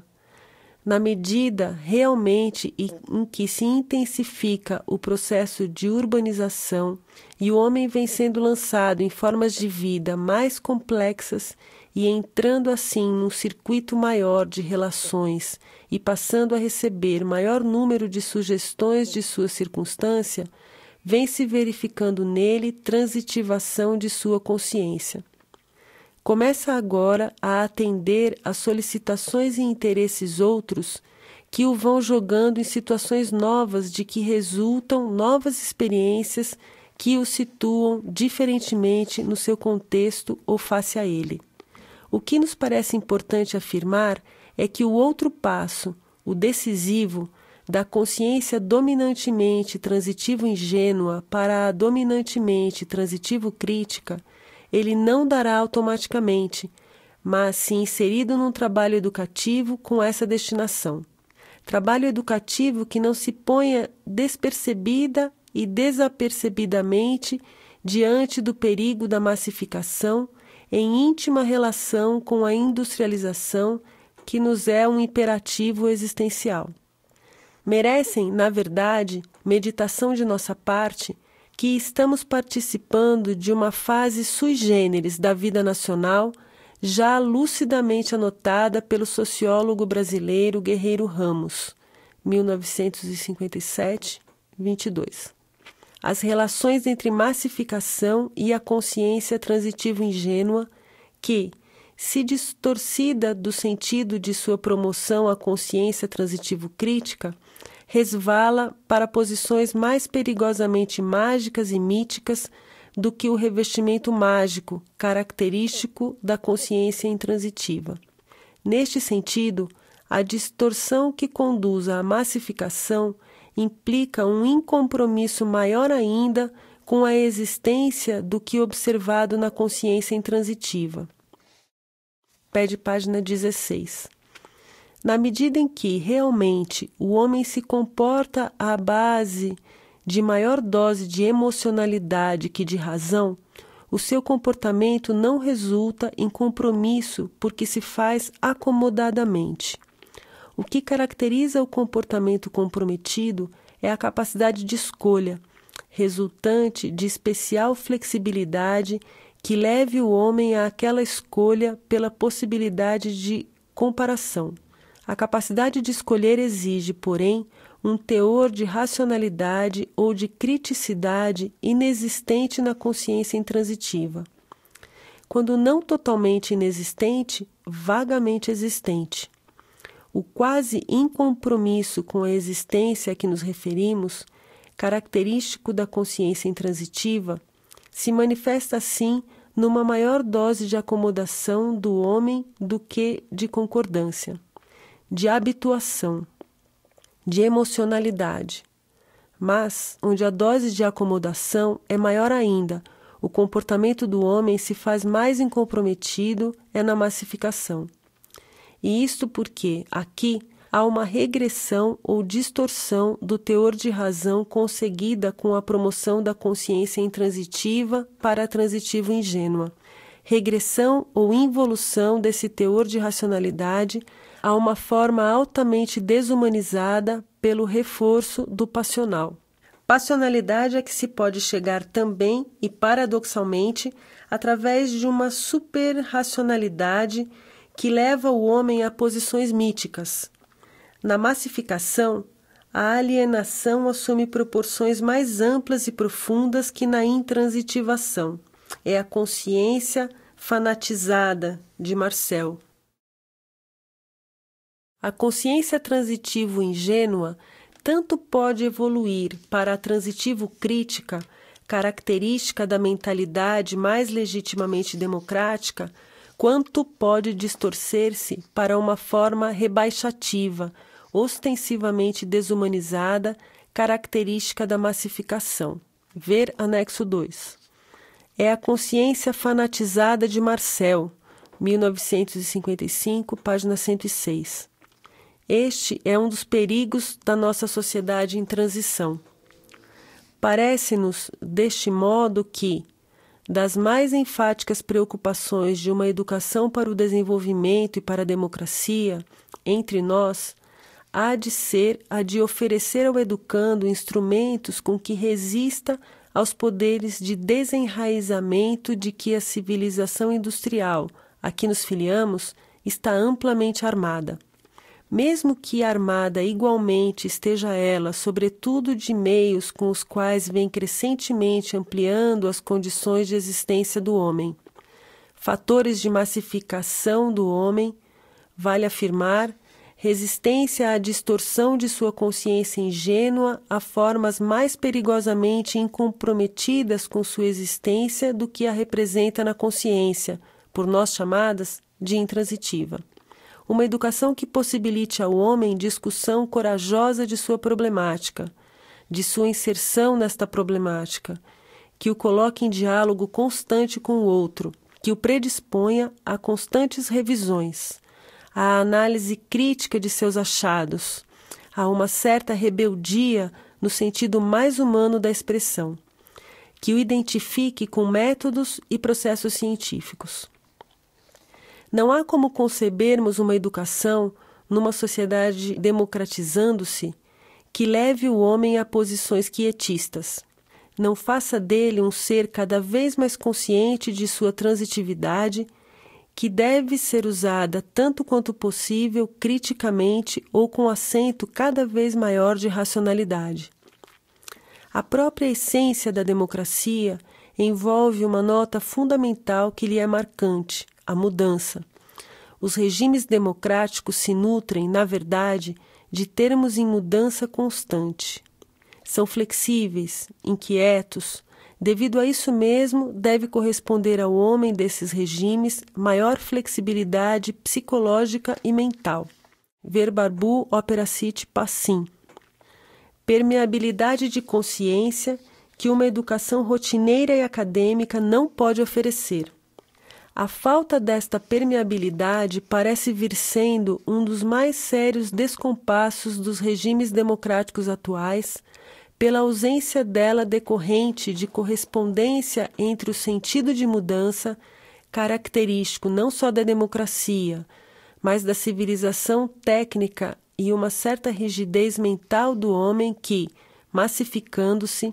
na medida realmente em que se intensifica o processo de urbanização e o homem vem sendo lançado em formas de vida mais complexas e entrando assim num circuito maior de relações e passando a receber maior número de sugestões de sua circunstância, vem se verificando nele transitivação de sua consciência. Começa agora a atender às solicitações e interesses outros que o vão jogando em situações novas de que resultam novas experiências que o situam diferentemente no seu contexto ou face a ele. O que nos parece importante afirmar é que o outro passo, o decisivo, da consciência dominantemente transitivo-ingênua para a dominantemente transitivo-crítica, ele não dará automaticamente, mas se inserido num trabalho educativo com essa destinação. Trabalho educativo que não se ponha despercebida e desapercebidamente diante do perigo da massificação, em íntima relação com a industrialização, que nos é um imperativo existencial. Merecem, na verdade, meditação de nossa parte, que estamos participando de uma fase sui generis da vida nacional, já lucidamente anotada pelo sociólogo brasileiro Guerreiro Ramos, mil novecentos e cinquenta e sete, vinte e dois. As relações entre massificação e a consciência transitiva-ingênua que, se distorcida do sentido de sua promoção à consciência transitivo-crítica, resvala para posições mais perigosamente mágicas e míticas do que o revestimento mágico, característico da consciência intransitiva. Neste sentido, a distorção que conduz à massificação implica um incompromisso maior ainda com a existência do que observado na consciência intransitiva. Pede página dezesseis. Na medida em que, realmente, o homem se comporta à base de maior dose de emocionalidade que de razão, o seu comportamento não resulta em compromisso porque se faz acomodadamente. O que caracteriza o comportamento comprometido é a capacidade de escolha, resultante de especial flexibilidade que leve o homem àquela escolha pela possibilidade de comparação. A capacidade de escolher exige, porém, um teor de racionalidade ou de criticidade inexistente na consciência intransitiva. Quando não totalmente inexistente, vagamente existente. O quase incompromisso com a existência a que nos referimos, característico da consciência intransitiva, se manifesta assim numa maior dose de acomodação do homem do que de concordância, de habituação, de emocionalidade. Mas, onde a dose de acomodação é maior ainda, o comportamento do homem se faz mais incomprometido é na massificação. E isto porque, aqui, há uma regressão ou distorção do teor de razão conseguida com a promoção da consciência intransitiva para a transitiva ingênua. Regressão ou involução desse teor de racionalidade a uma forma altamente desumanizada pelo reforço do passional. Passionalidade é que se pode chegar também e paradoxalmente através de uma superracionalidade que leva o homem a posições míticas. Na massificação, a alienação assume proporções mais amplas e profundas que na intransitivação. É a consciência fanatizada de Marcel. A consciência transitivo-ingênua tanto pode evoluir para a transitivo-crítica, característica da mentalidade mais legitimamente democrática, quanto pode distorcer-se para uma forma rebaixativa, ostensivamente desumanizada, característica da massificação. Ver anexo dois. É a consciência fanatizada de Marcel, mil novecentos e cinquenta e cinco, página cento e seis. Este é um dos perigos da nossa sociedade em transição. Parece-nos, deste modo, que, das mais enfáticas preocupações de uma educação para o desenvolvimento e para a democracia, entre nós, há de ser a de oferecer ao educando instrumentos com que resista aos poderes de desenraizamento de que a civilização industrial, a que nos filiamos, está amplamente armada. Mesmo que armada igualmente esteja ela, sobretudo de meios com os quais vem crescentemente ampliando as condições de existência do homem. Fatores de massificação do homem, vale afirmar, resistência à distorção de sua consciência ingênua a formas mais perigosamente incomprometidas com sua existência do que a representa na consciência, por nós chamadas de intransitiva. Uma educação que possibilite ao homem discussão corajosa de sua problemática, de sua inserção nesta problemática, que o coloque em diálogo constante com o outro, que o predisponha a constantes revisões, à análise crítica de seus achados, a uma certa rebeldia no sentido mais humano da expressão, que o identifique com métodos e processos científicos. Não há como concebermos uma educação, numa sociedade democratizando-se, que leve o homem a posições quietistas. Não faça dele um ser cada vez mais consciente de sua transitividade, que deve ser usada tanto quanto possível criticamente ou com acento cada vez maior de racionalidade. A própria essência da democracia envolve uma nota fundamental que lhe é marcante, a mudança. Os regimes democráticos se nutrem, na verdade, de termos em mudança constante. São flexíveis, inquietos. Devido a isso mesmo, deve corresponder ao homem desses regimes maior flexibilidade psicológica e mental. Ver Barbu, Opera City, Passim. Permeabilidade de consciência que uma educação rotineira e acadêmica não pode oferecer. A falta desta permeabilidade parece vir sendo um dos mais sérios descompassos dos regimes democráticos atuais, pela ausência dela decorrente de correspondência entre o sentido de mudança, característico não só da democracia, mas da civilização técnica, e uma certa rigidez mental do homem que, massificando-se,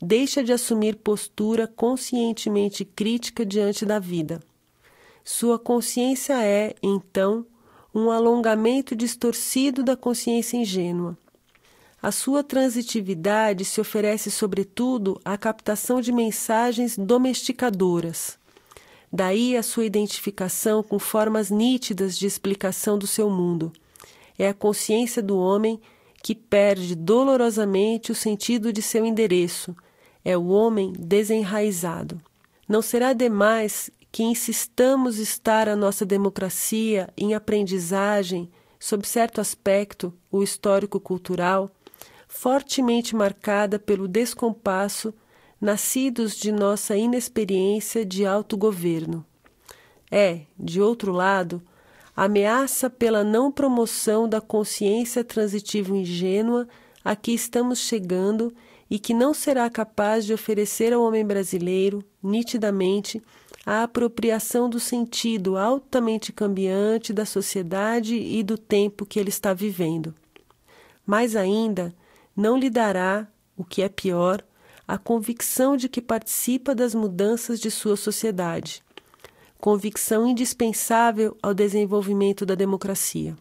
deixa de assumir postura conscientemente crítica diante da vida. Sua consciência é, então, um alongamento distorcido da consciência ingênua. A sua transitividade se oferece, sobretudo, à captação de mensagens domesticadoras. Daí a sua identificação com formas nítidas de explicação do seu mundo. É a consciência do homem que perde dolorosamente o sentido de seu endereço. É o homem desenraizado. Não será demais que insistamos estar a nossa democracia em aprendizagem, sob certo aspecto, o histórico-cultural, fortemente marcada pelo descompasso, nascidos de nossa inexperiência de autogoverno. É, de outro lado, ameaça pela não promoção da consciência transitiva ingênua a que estamos chegando e que não será capaz de oferecer ao homem brasileiro, nitidamente, a apropriação do sentido altamente cambiante da sociedade e do tempo que ele está vivendo. Mais ainda, não lhe dará, o que é pior, a convicção de que participa das mudanças de sua sociedade, convicção indispensável ao desenvolvimento da democracia.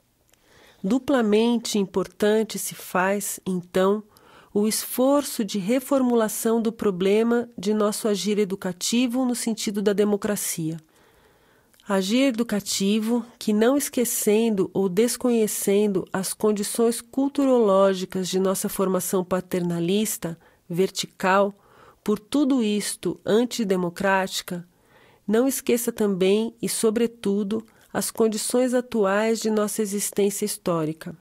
Duplamente importante se faz, então, o esforço de reformulação do problema de nosso agir educativo no sentido da democracia. Agir educativo que, não esquecendo ou desconhecendo as condições culturológicas de nossa formação paternalista, vertical, por tudo isto antidemocrática, não esqueça também e, sobretudo, as condições atuais de nossa existência histórica.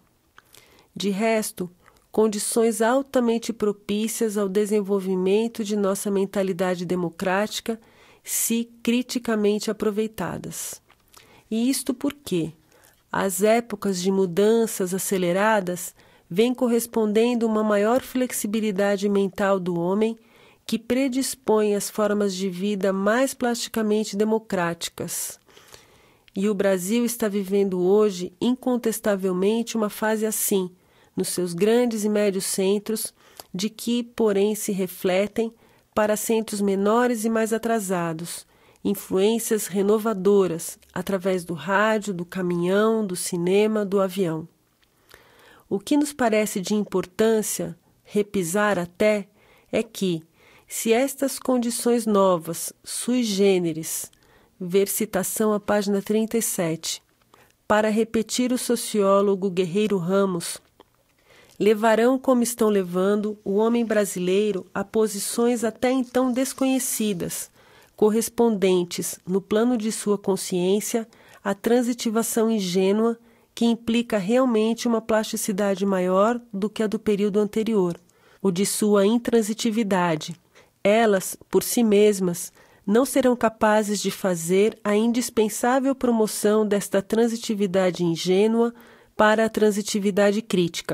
De resto, condições altamente propícias ao desenvolvimento de nossa mentalidade democrática, se criticamente aproveitadas. E isto porque as épocas de mudanças aceleradas vêm correspondendo uma maior flexibilidade mental do homem que predispõe as formas de vida mais plasticamente democráticas. E o Brasil está vivendo hoje, incontestavelmente, uma fase assim, nos seus grandes e médios centros, de que, porém, se refletem para centros menores e mais atrasados, influências renovadoras, através do rádio, do caminhão, do cinema, do avião. O que nos parece de importância, repisar até, é que, se estas condições novas, sui generis, ver citação à página trinta e sete, para repetir o sociólogo Guerreiro Ramos, levarão como estão levando o homem brasileiro a posições até então desconhecidas, correspondentes, no plano de sua consciência, à transitivação ingênua que implica realmente uma plasticidade maior do que a do período anterior, o de sua intransitividade. Elas, por si mesmas, não serão capazes de fazer a indispensável promoção desta transitividade ingênua para a transitividade crítica.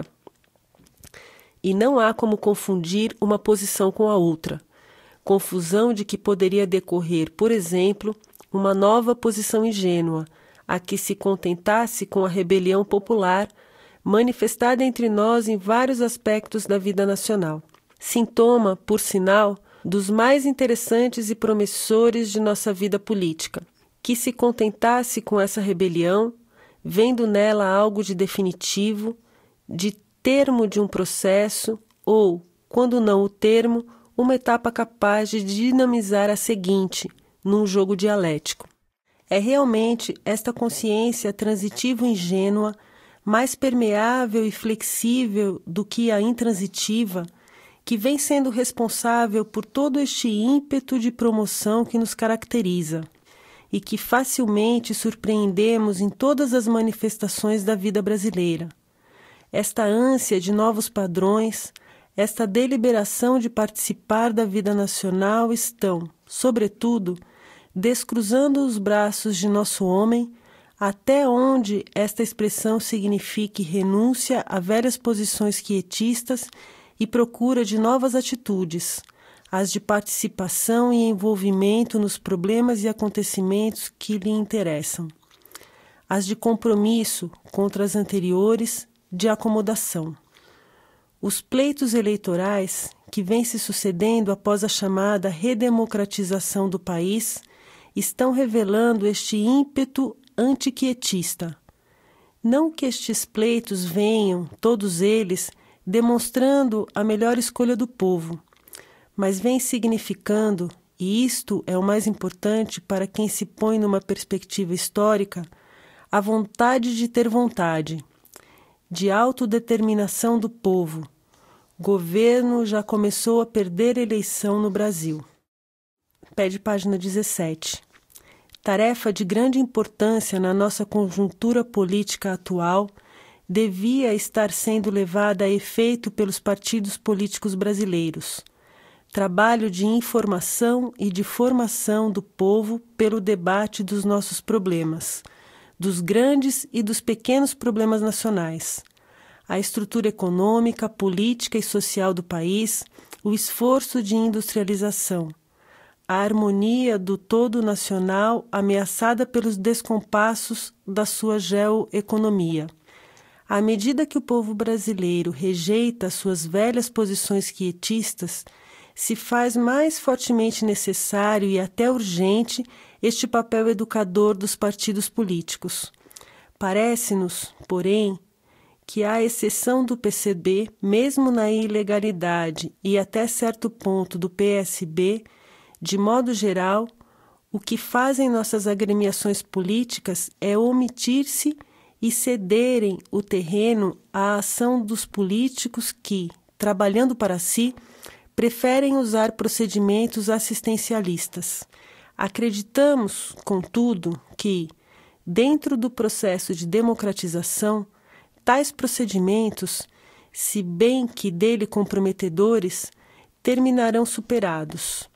E não há como confundir uma posição com a outra. Confusão de que poderia decorrer, por exemplo, uma nova posição ingênua, a que se contentasse com a rebelião popular, manifestada entre nós em vários aspectos da vida nacional. Sintoma, por sinal, dos mais interessantes e promissores de nossa vida política, que se contentasse com essa rebelião, vendo nela algo de definitivo, de termo de um processo ou, quando não o termo, uma etapa capaz de dinamizar a seguinte, num jogo dialético. É realmente esta consciência transitiva-ingênua, mais permeável e flexível do que a intransitiva, que vem sendo responsável por todo este ímpeto de promoção que nos caracteriza e que facilmente surpreendemos em todas as manifestações da vida brasileira. Esta ânsia de novos padrões, esta deliberação de participar da vida nacional estão, sobretudo, descruzando os braços de nosso homem, até onde esta expressão signifique renúncia a velhas posições quietistas e procura de novas atitudes, as de participação e envolvimento nos problemas e acontecimentos que lhe interessam, as de compromisso contra as anteriores, de acomodação. Os pleitos eleitorais, que vem se sucedendo após a chamada redemocratização do país estão revelando este ímpeto antiquietista. Não que estes pleitos venham, todos eles, demonstrando a melhor escolha do povo, mas vem significando, e isto é o mais importante para quem se põe numa perspectiva histórica, a vontade de ter vontade, de autodeterminação do povo. Governo já começou a perder eleição no Brasil. Pede página dezessete. Tarefa de grande importância na nossa conjuntura política atual devia estar sendo levada a efeito pelos partidos políticos brasileiros. Trabalho de informação e de formação do povo pelo debate dos nossos problemas, dos grandes e dos pequenos problemas nacionais, a estrutura econômica, política e social do país, o esforço de industrialização, a harmonia do todo nacional ameaçada pelos descompassos da sua geoeconomia. À medida que o povo brasileiro rejeita suas velhas posições quietistas, se faz mais fortemente necessário e até urgente este papel educador dos partidos políticos. Parece-nos, porém, que, à exceção do P C B, mesmo na ilegalidade e até certo ponto do P S B, de modo geral, o que fazem nossas agremiações políticas é omitir-se e cederem o terreno à ação dos políticos que, trabalhando para si, preferem usar procedimentos assistencialistas. Acreditamos, contudo, que, dentro do processo de democratização, tais procedimentos, se bem que dele comprometedores, terminarão superados.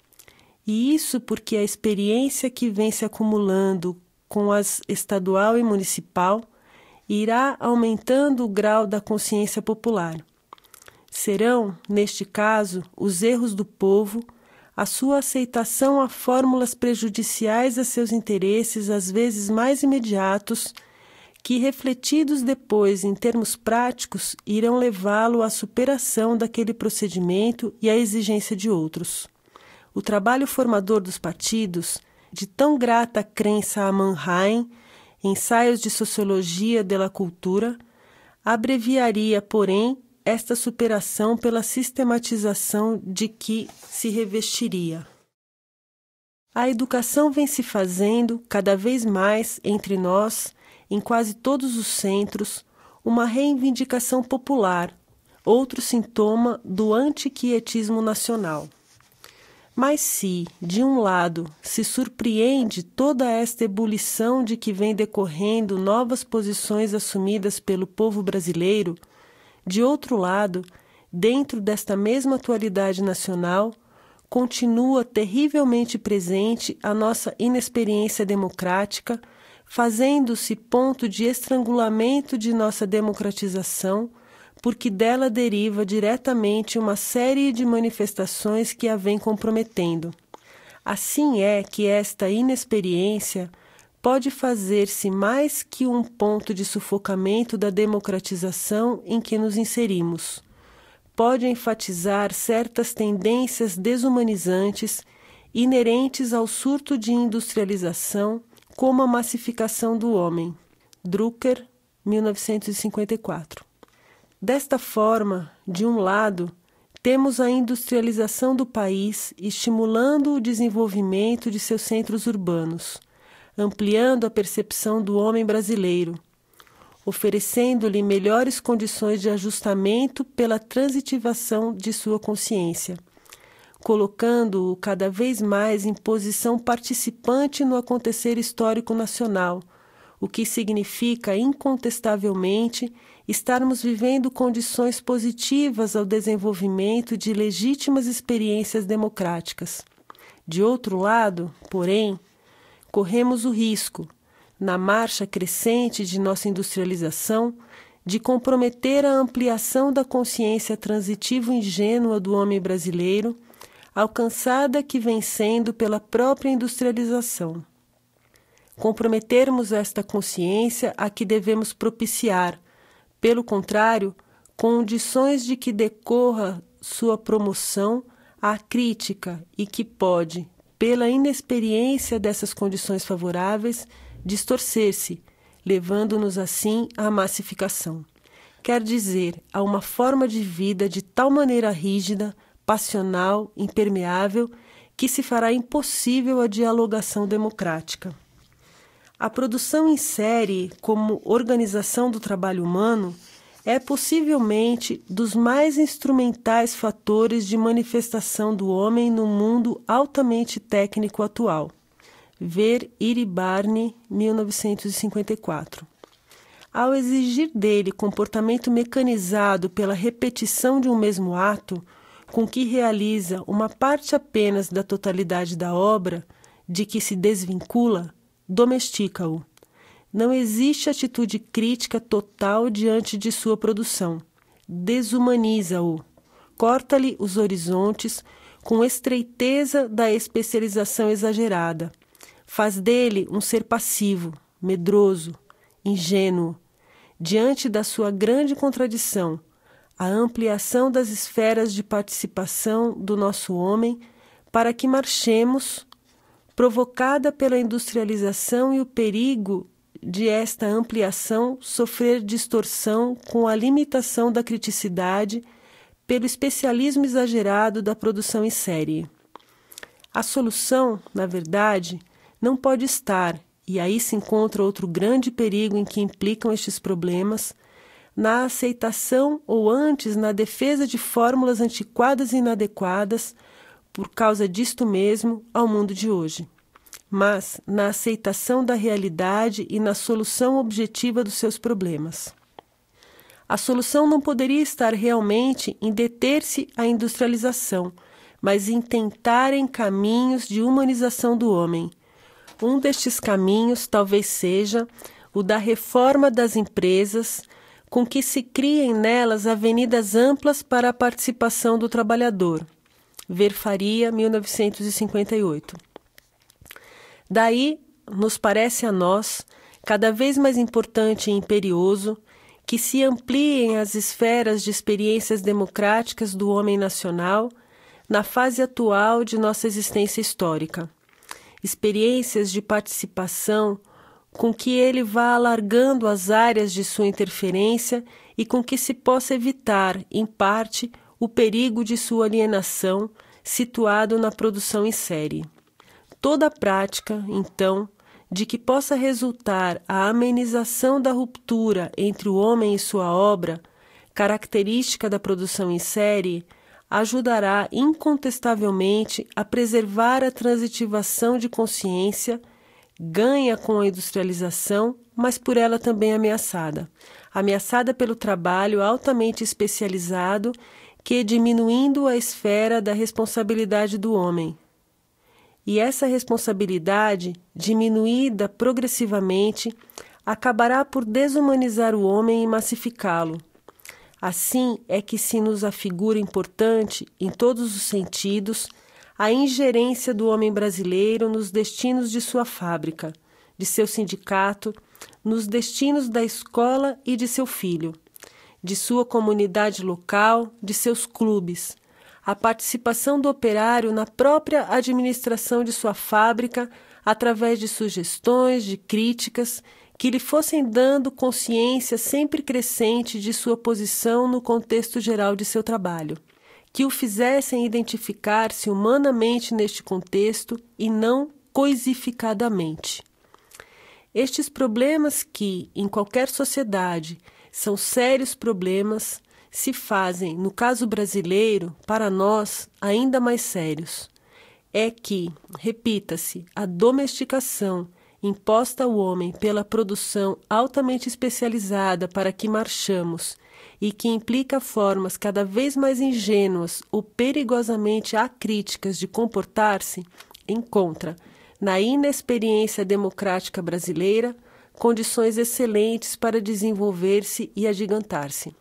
E isso porque a experiência que vem se acumulando com as estadual e municipal irá aumentando o grau da consciência popular. Serão, neste caso, os erros do povo, a sua aceitação a fórmulas prejudiciais a seus interesses, às vezes mais imediatos, que, refletidos depois em termos práticos, irão levá-lo à superação daquele procedimento e à exigência de outros. O trabalho formador dos partidos, de tão grata crença a Mannheim, Ensaios de Sociologia de la Cultura, abreviaria, porém, esta superação pela sistematização de que se revestiria. A educação vem se fazendo, cada vez mais, entre nós, em quase todos os centros, uma reivindicação popular, outro sintoma do antiquietismo nacional. Mas se, de um lado, se surpreende toda esta ebulição de que vem decorrendo novas posições assumidas pelo povo brasileiro, de outro lado, dentro desta mesma atualidade nacional, continua terrivelmente presente a nossa inexperiência democrática, fazendo-se ponto de estrangulamento de nossa democratização, porque dela deriva diretamente uma série de manifestações que a vem comprometendo. Assim é que esta inexperiência pode fazer-se mais que um ponto de sufocamento da democratização em que nos inserimos. Pode enfatizar certas tendências desumanizantes inerentes ao surto de industrialização, como a massificação do homem. Drucker, mil novecentos e cinquenta e quatro. Desta forma, de um lado, temos a industrialização do país estimulando o desenvolvimento de seus centros urbanos, ampliando a percepção do homem brasileiro, oferecendo-lhe melhores condições de ajustamento pela transitivação de sua consciência, colocando-o cada vez mais em posição participante no acontecer histórico nacional, o que significa incontestavelmente estarmos vivendo condições positivas ao desenvolvimento de legítimas experiências democráticas. De outro lado, porém, corremos o risco, na marcha crescente de nossa industrialização, de comprometer a ampliação da consciência transitiva ingênua do homem brasileiro, alcançada que vem sendo pela própria industrialização. Comprometermos esta consciência a que devemos propiciar, pelo contrário, condições de que decorra sua promoção à crítica e que pode, pela inexperiência dessas condições favoráveis, distorcer-se, levando-nos assim à massificação. Quer dizer, a uma forma de vida de tal maneira rígida, passional, impermeável, que se fará impossível a dialogação democrática. A produção em série, como organização do trabalho humano, é possivelmente dos mais instrumentais fatores de manifestação do homem no mundo altamente técnico atual. Ver Iribarne, mil novecentos e cinquenta e quatro. Ao exigir dele comportamento mecanizado pela repetição de um mesmo ato, com que realiza uma parte apenas da totalidade da obra, de que se desvincula, domestica-o. Não existe atitude crítica total diante de sua produção. Desumaniza-o. Corta-lhe os horizontes com estreiteza da especialização exagerada. Faz dele um ser passivo, medroso, ingênuo. Diante da sua grande contradição, a ampliação das esferas de participação do nosso homem para que marchemos, provocada pela industrialização e o perigo de esta ampliação sofrer distorção com a limitação da criticidade pelo especialismo exagerado da produção em série. A solução, na verdade, não pode estar, e aí se encontra outro grande perigo em que implicam estes problemas, na aceitação ou antes na defesa de fórmulas antiquadas e inadequadas, por causa disto mesmo, ao mundo de hoje, mas na aceitação da realidade e na solução objetiva dos seus problemas. A solução não poderia estar realmente em deter-se à industrialização, mas em tentarem caminhos de humanização do homem. Um destes caminhos talvez seja o da reforma das empresas, com que se criem nelas avenidas amplas para a participação do trabalhador. Ver Faria, mil novecentos e cinquenta e oito. Daí, nos parece a nós, cada vez mais importante e imperioso, que se ampliem as esferas de experiências democráticas do homem nacional na fase atual de nossa existência histórica. Experiências de participação com que ele vá alargando as áreas de sua interferência e com que se possa evitar, em parte, o perigo de sua alienação, situado na produção em série. Toda a prática, então, de que possa resultar a amenização da ruptura entre o homem e sua obra, característica da produção em série, ajudará incontestavelmente a preservar a transitivação de consciência, ganha com a industrialização, mas por ela também ameaçada. Ameaçada pelo trabalho altamente especializado que, diminuindo a esfera da responsabilidade do homem. E essa responsabilidade, diminuída progressivamente, acabará por desumanizar o homem e massificá-lo. Assim é que se nos afigura importante, em todos os sentidos, a ingerência do homem brasileiro nos destinos de sua fábrica, de seu sindicato, nos destinos da escola e de seu filho, de sua comunidade local, de seus clubes, a participação do operário na própria administração de sua fábrica através de sugestões, de críticas, que lhe fossem dando consciência sempre crescente de sua posição no contexto geral de seu trabalho, que o fizessem identificar-se humanamente neste contexto e não coisificadamente. Estes problemas que, em qualquer sociedade, são sérios problemas, se fazem, no caso brasileiro, para nós, ainda mais sérios. É que, repita-se, a domesticação imposta ao homem pela produção altamente especializada para que marchamos e que implica formas cada vez mais ingênuas ou perigosamente acríticas de comportar-se, encontra, na inexperiência democrática brasileira, condições excelentes para desenvolver-se e agigantar-se.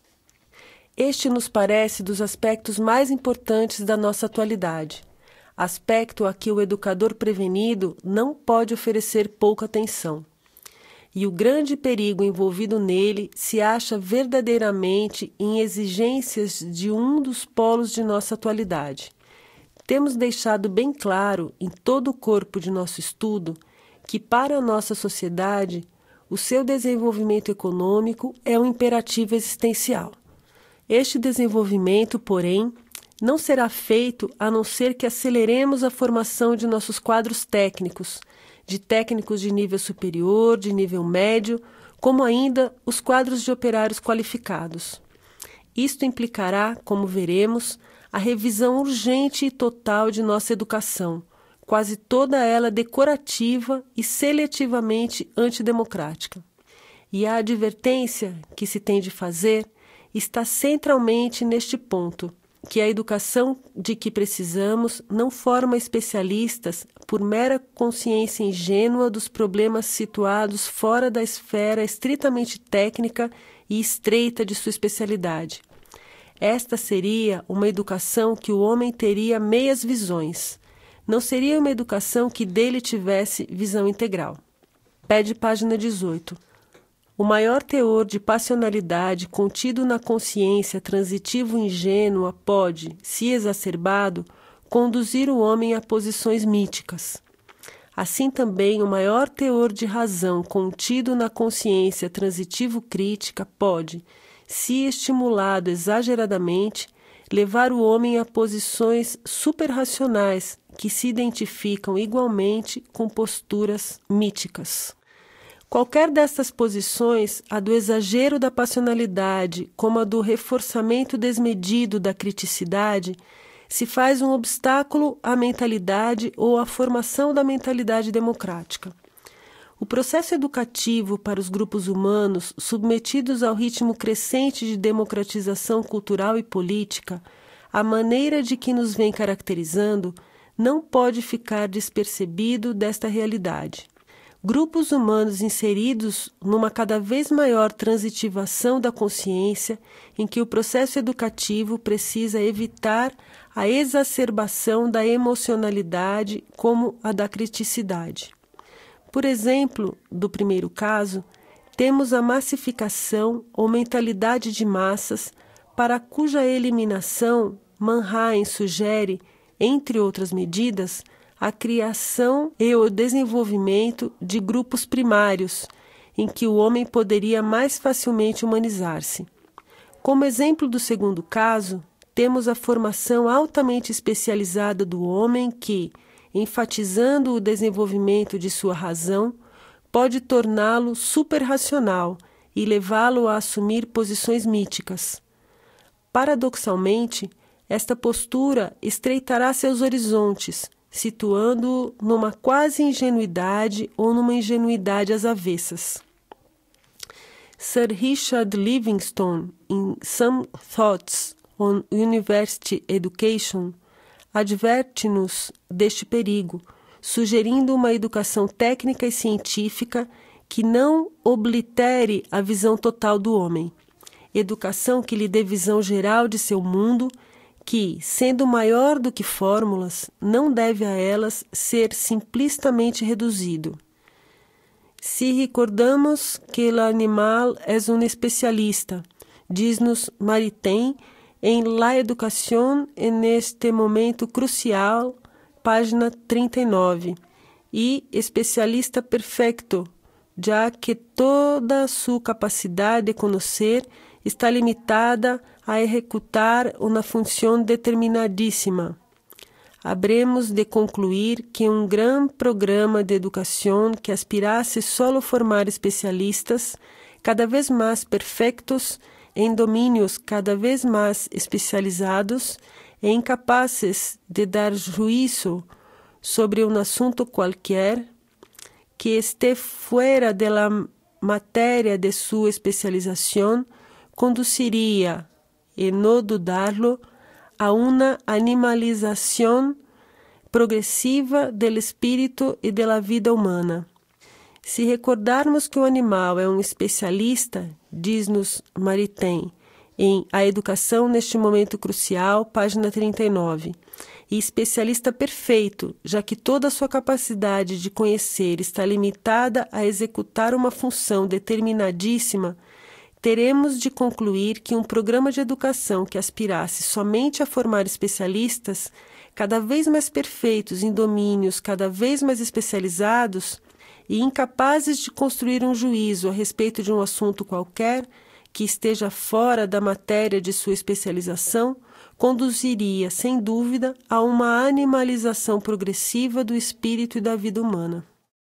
Este nos parece dos aspectos mais importantes da nossa atualidade, aspecto a que o educador prevenido não pode oferecer pouca atenção. e o grande perigo envolvido nele se acha verdadeiramente em exigências de um dos polos de nossa atualidade. Temos deixado bem claro em todo o corpo de nosso estudo que, para a nossa sociedade, o seu desenvolvimento econômico é um imperativo existencial. Este desenvolvimento, porém, não será feito a não ser que aceleremos a formação de nossos quadros técnicos, de técnicos de nível superior, de nível médio, como ainda os quadros de operários qualificados. Isto implicará, como veremos, a revisão urgente e total de nossa educação, quase toda ela decorativa e seletivamente antidemocrática. E a advertência que se tem de fazer está centralmente neste ponto, que a educação de que precisamos não forma especialistas por mera consciência ingênua dos problemas situados fora da esfera estritamente técnica e estreita de sua especialidade. Esta seria uma educação que o homem teria meias visões. Não seria uma educação que dele tivesse visão integral. Pede página dezoito. O maior teor de passionalidade contido na consciência transitivo-ingênua pode, se exacerbado, conduzir o homem a posições míticas. Assim também o maior teor de razão contido na consciência transitivo-crítica pode, se estimulado exageradamente, levar o homem a posições superracionais que se identificam igualmente com posturas míticas. Qualquer destas posições, a do exagero da passionalidade, como a do reforçamento desmedido da criticidade, se faz um obstáculo à mentalidade ou à formação da mentalidade democrática. O processo educativo para os grupos humanos, submetidos ao ritmo crescente de democratização cultural e política, a maneira de que nos vem caracterizando, não pode ficar despercebido desta realidade. Grupos humanos inseridos numa cada vez maior transitivação da consciência, em que o processo educativo precisa evitar a exacerbação da emocionalidade como a da criticidade. Por exemplo, do primeiro caso, temos a massificação ou mentalidade de massas, para cuja eliminação Mannheim sugere, entre outras medidas, a criação e o desenvolvimento de grupos primários, em que o homem poderia mais facilmente humanizar-se. Como exemplo do segundo caso, temos a formação altamente especializada do homem que, enfatizando o desenvolvimento de sua razão, pode torná-lo superracional e levá-lo a assumir posições míticas. Paradoxalmente, esta postura estreitará seus horizontes, situando-o numa quase ingenuidade ou numa ingenuidade às avessas. Sir Richard Livingstone, em Some Thoughts on University Education, adverte-nos deste perigo, sugerindo uma educação técnica e científica que não oblitere a visão total do homem, educação que lhe dê visão geral de seu mundo, que, sendo maior do que fórmulas, não deve a elas ser simplistamente reduzido. Se recordamos que o animal é um especialista, diz-nos Maritain em La Educación en este momento crucial, página trinta e nove, e especialista perfecto, já que toda sua capacidade de conhecer está limitada a executar uma função determinadíssima. Habremos de concluir que um grande programa de educação que aspirasse solo formar especialistas cada vez mais perfeitos em domínios cada vez mais especializados e incapazes de dar juízo sobre um assunto qualquer que esté fora da matéria de sua especialização, conduziria, e não dudarlo, a uma animalização progressiva do espírito e da vida humana. Se recordarmos que o animal é um especialista, diz-nos Maritain, em A Educação neste Momento Crucial, página trinta e nove, e especialista perfeito, já que toda a sua capacidade de conhecer está limitada a executar uma função determinadíssima, teremos de concluir que um programa de educação que aspirasse somente a formar especialistas, cada vez mais perfeitos em domínios cada vez mais especializados e incapazes de construir um juízo a respeito de um assunto qualquer que esteja fora da matéria de sua especialização, conduziria, sem dúvida, a uma animalização progressiva do espírito e da vida humana.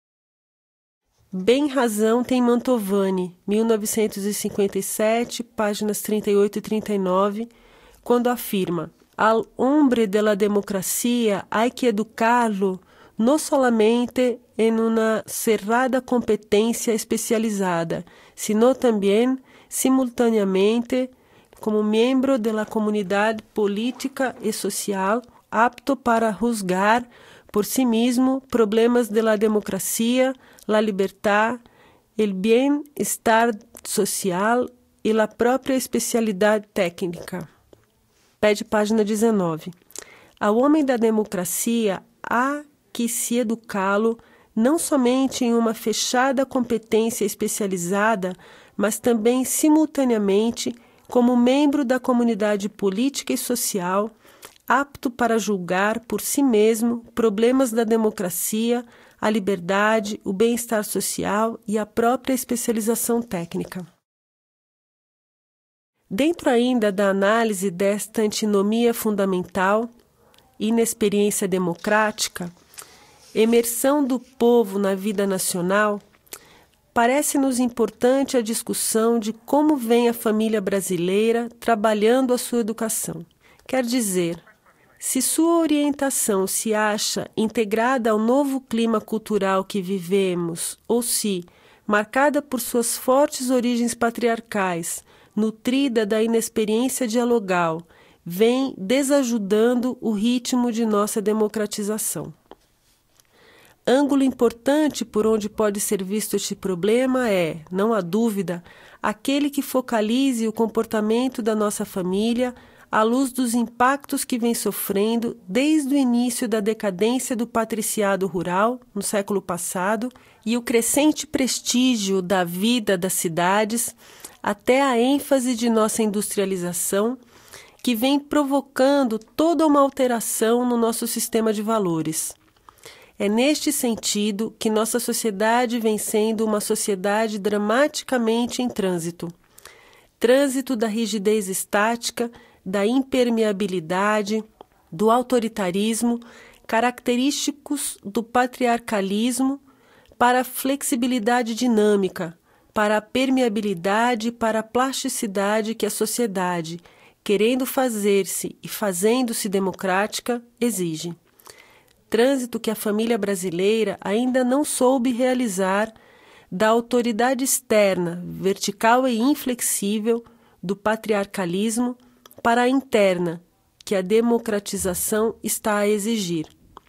Bem razão tem Mantovani, mil novecentos e cinquenta e sete, páginas trinta e oito e trinta e nove, quando afirma: «Al hombre de la democracia hay que educarlo no solamente en una cerrada competencia especializada, sino también simultaneamente como miembro de la comunidad política y social, apto para juzgar por sí mismo problemas de la democracia, la libertad, el bienestar social e la própria especialidade técnica». Pede página dezenove. Ao homem da democracia há que se educá-lo não somente em uma fechada competência especializada, mas também simultaneamente como membro da comunidade política e social, apto para julgar por si mesmo problemas da democracia, a liberdade, o bem-estar social e a própria especialização técnica. Dentro ainda da análise desta antinomia fundamental, inexperiência democrática, emersão do povo na vida nacional, parece-nos importante a discussão de como vem a família brasileira trabalhando a sua educação. Quer dizer, se sua orientação se acha integrada ao novo clima cultural que vivemos, ou se, marcada por suas fortes origens patriarcais, nutrida da inexperiência dialogal, vem desajudando o ritmo de nossa democratização. Ângulo importante por onde pode ser visto este problema é, não há dúvida, aquele que focalize o comportamento da nossa família à luz dos impactos que vem sofrendo desde o início da decadência do patriciado rural, no século passado, e o crescente prestígio da vida das cidades, até a ênfase de nossa industrialização, que vem provocando toda uma alteração no nosso sistema de valores. É neste sentido que nossa sociedade vem sendo uma sociedade dramaticamente em trânsito. Trânsito da rigidez estática, da impermeabilidade, do autoritarismo, característicos do patriarcalismo, para a flexibilidade dinâmica, para a permeabilidade e para a plasticidade que a sociedade, querendo fazer-se e fazendo-se democrática, exige. Trânsito que a família brasileira ainda não soube realizar da autoridade externa, vertical e inflexível, do patriarcalismo, para a interna, que a democratização está a exigir.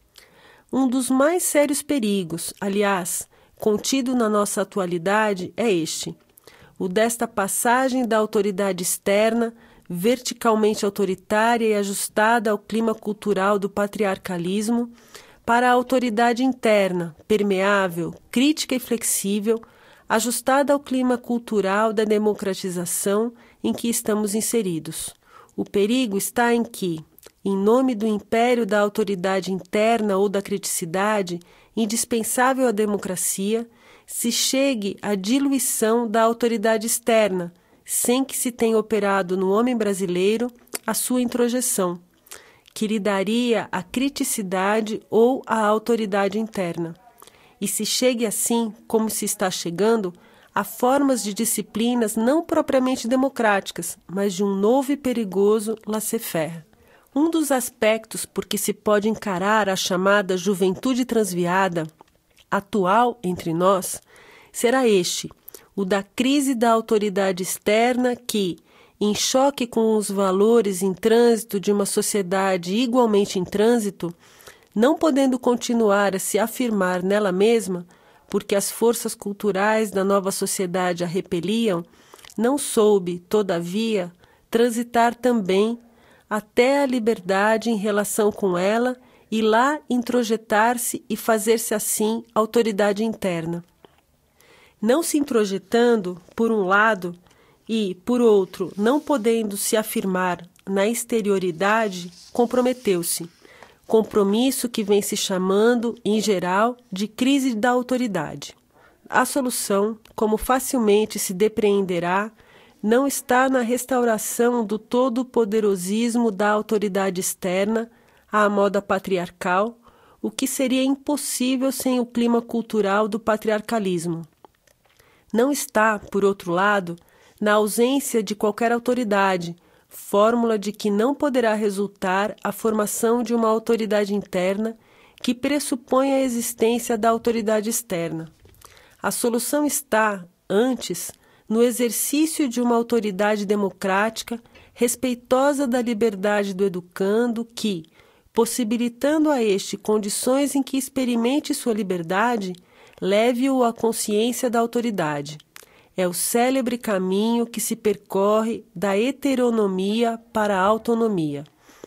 Um dos mais sérios perigos, aliás, contido na nossa atualidade, é este: o desta passagem da autoridade externa, verticalmente autoritária e ajustada ao clima cultural do patriarcalismo, para a autoridade interna, permeável, crítica e flexível, ajustada ao clima cultural da democratização em que estamos inseridos. O perigo está em que, em nome do império da autoridade interna ou da criticidade, indispensável à democracia, se chegue à diluição da autoridade externa, sem que se tenha operado no homem brasileiro a sua introjeção, que lhe daria a criticidade ou a autoridade interna. E se chegue assim, como se está chegando, a formas de disciplinas não propriamente democráticas, mas de um novo e perigoso laissez-faire. Um dos aspectos por que se pode encarar a chamada juventude transviada, atual entre nós, será este: o da crise da autoridade externa que, em choque com os valores em trânsito de uma sociedade igualmente em trânsito, não podendo continuar a se afirmar nela mesma, porque as forças culturais da nova sociedade a repeliam, não soube, todavia, transitar também até a liberdade em relação com ela e lá introjetar-se e fazer-se assim autoridade interna. Não se introjetando, por um lado, e, por outro, não podendo se afirmar na exterioridade, comprometeu-se. Compromisso que vem se chamando, em geral, de crise da autoridade. A solução, como facilmente se depreenderá, não está na restauração do todo-poderosismo da autoridade externa, à moda patriarcal, o que seria impossível sem o clima cultural do patriarcalismo. Não está, por outro lado, na ausência de qualquer autoridade, fórmula de que não poderá resultar a formação de uma autoridade interna que pressupõe a existência da autoridade externa. A solução está, antes, no exercício de uma autoridade democrática, respeitosa da liberdade do educando que, possibilitando a este condições em que experimente sua liberdade, leve-o à consciência da autoridade. É o célebre caminho que se percorre da heteronomia para a autonomia.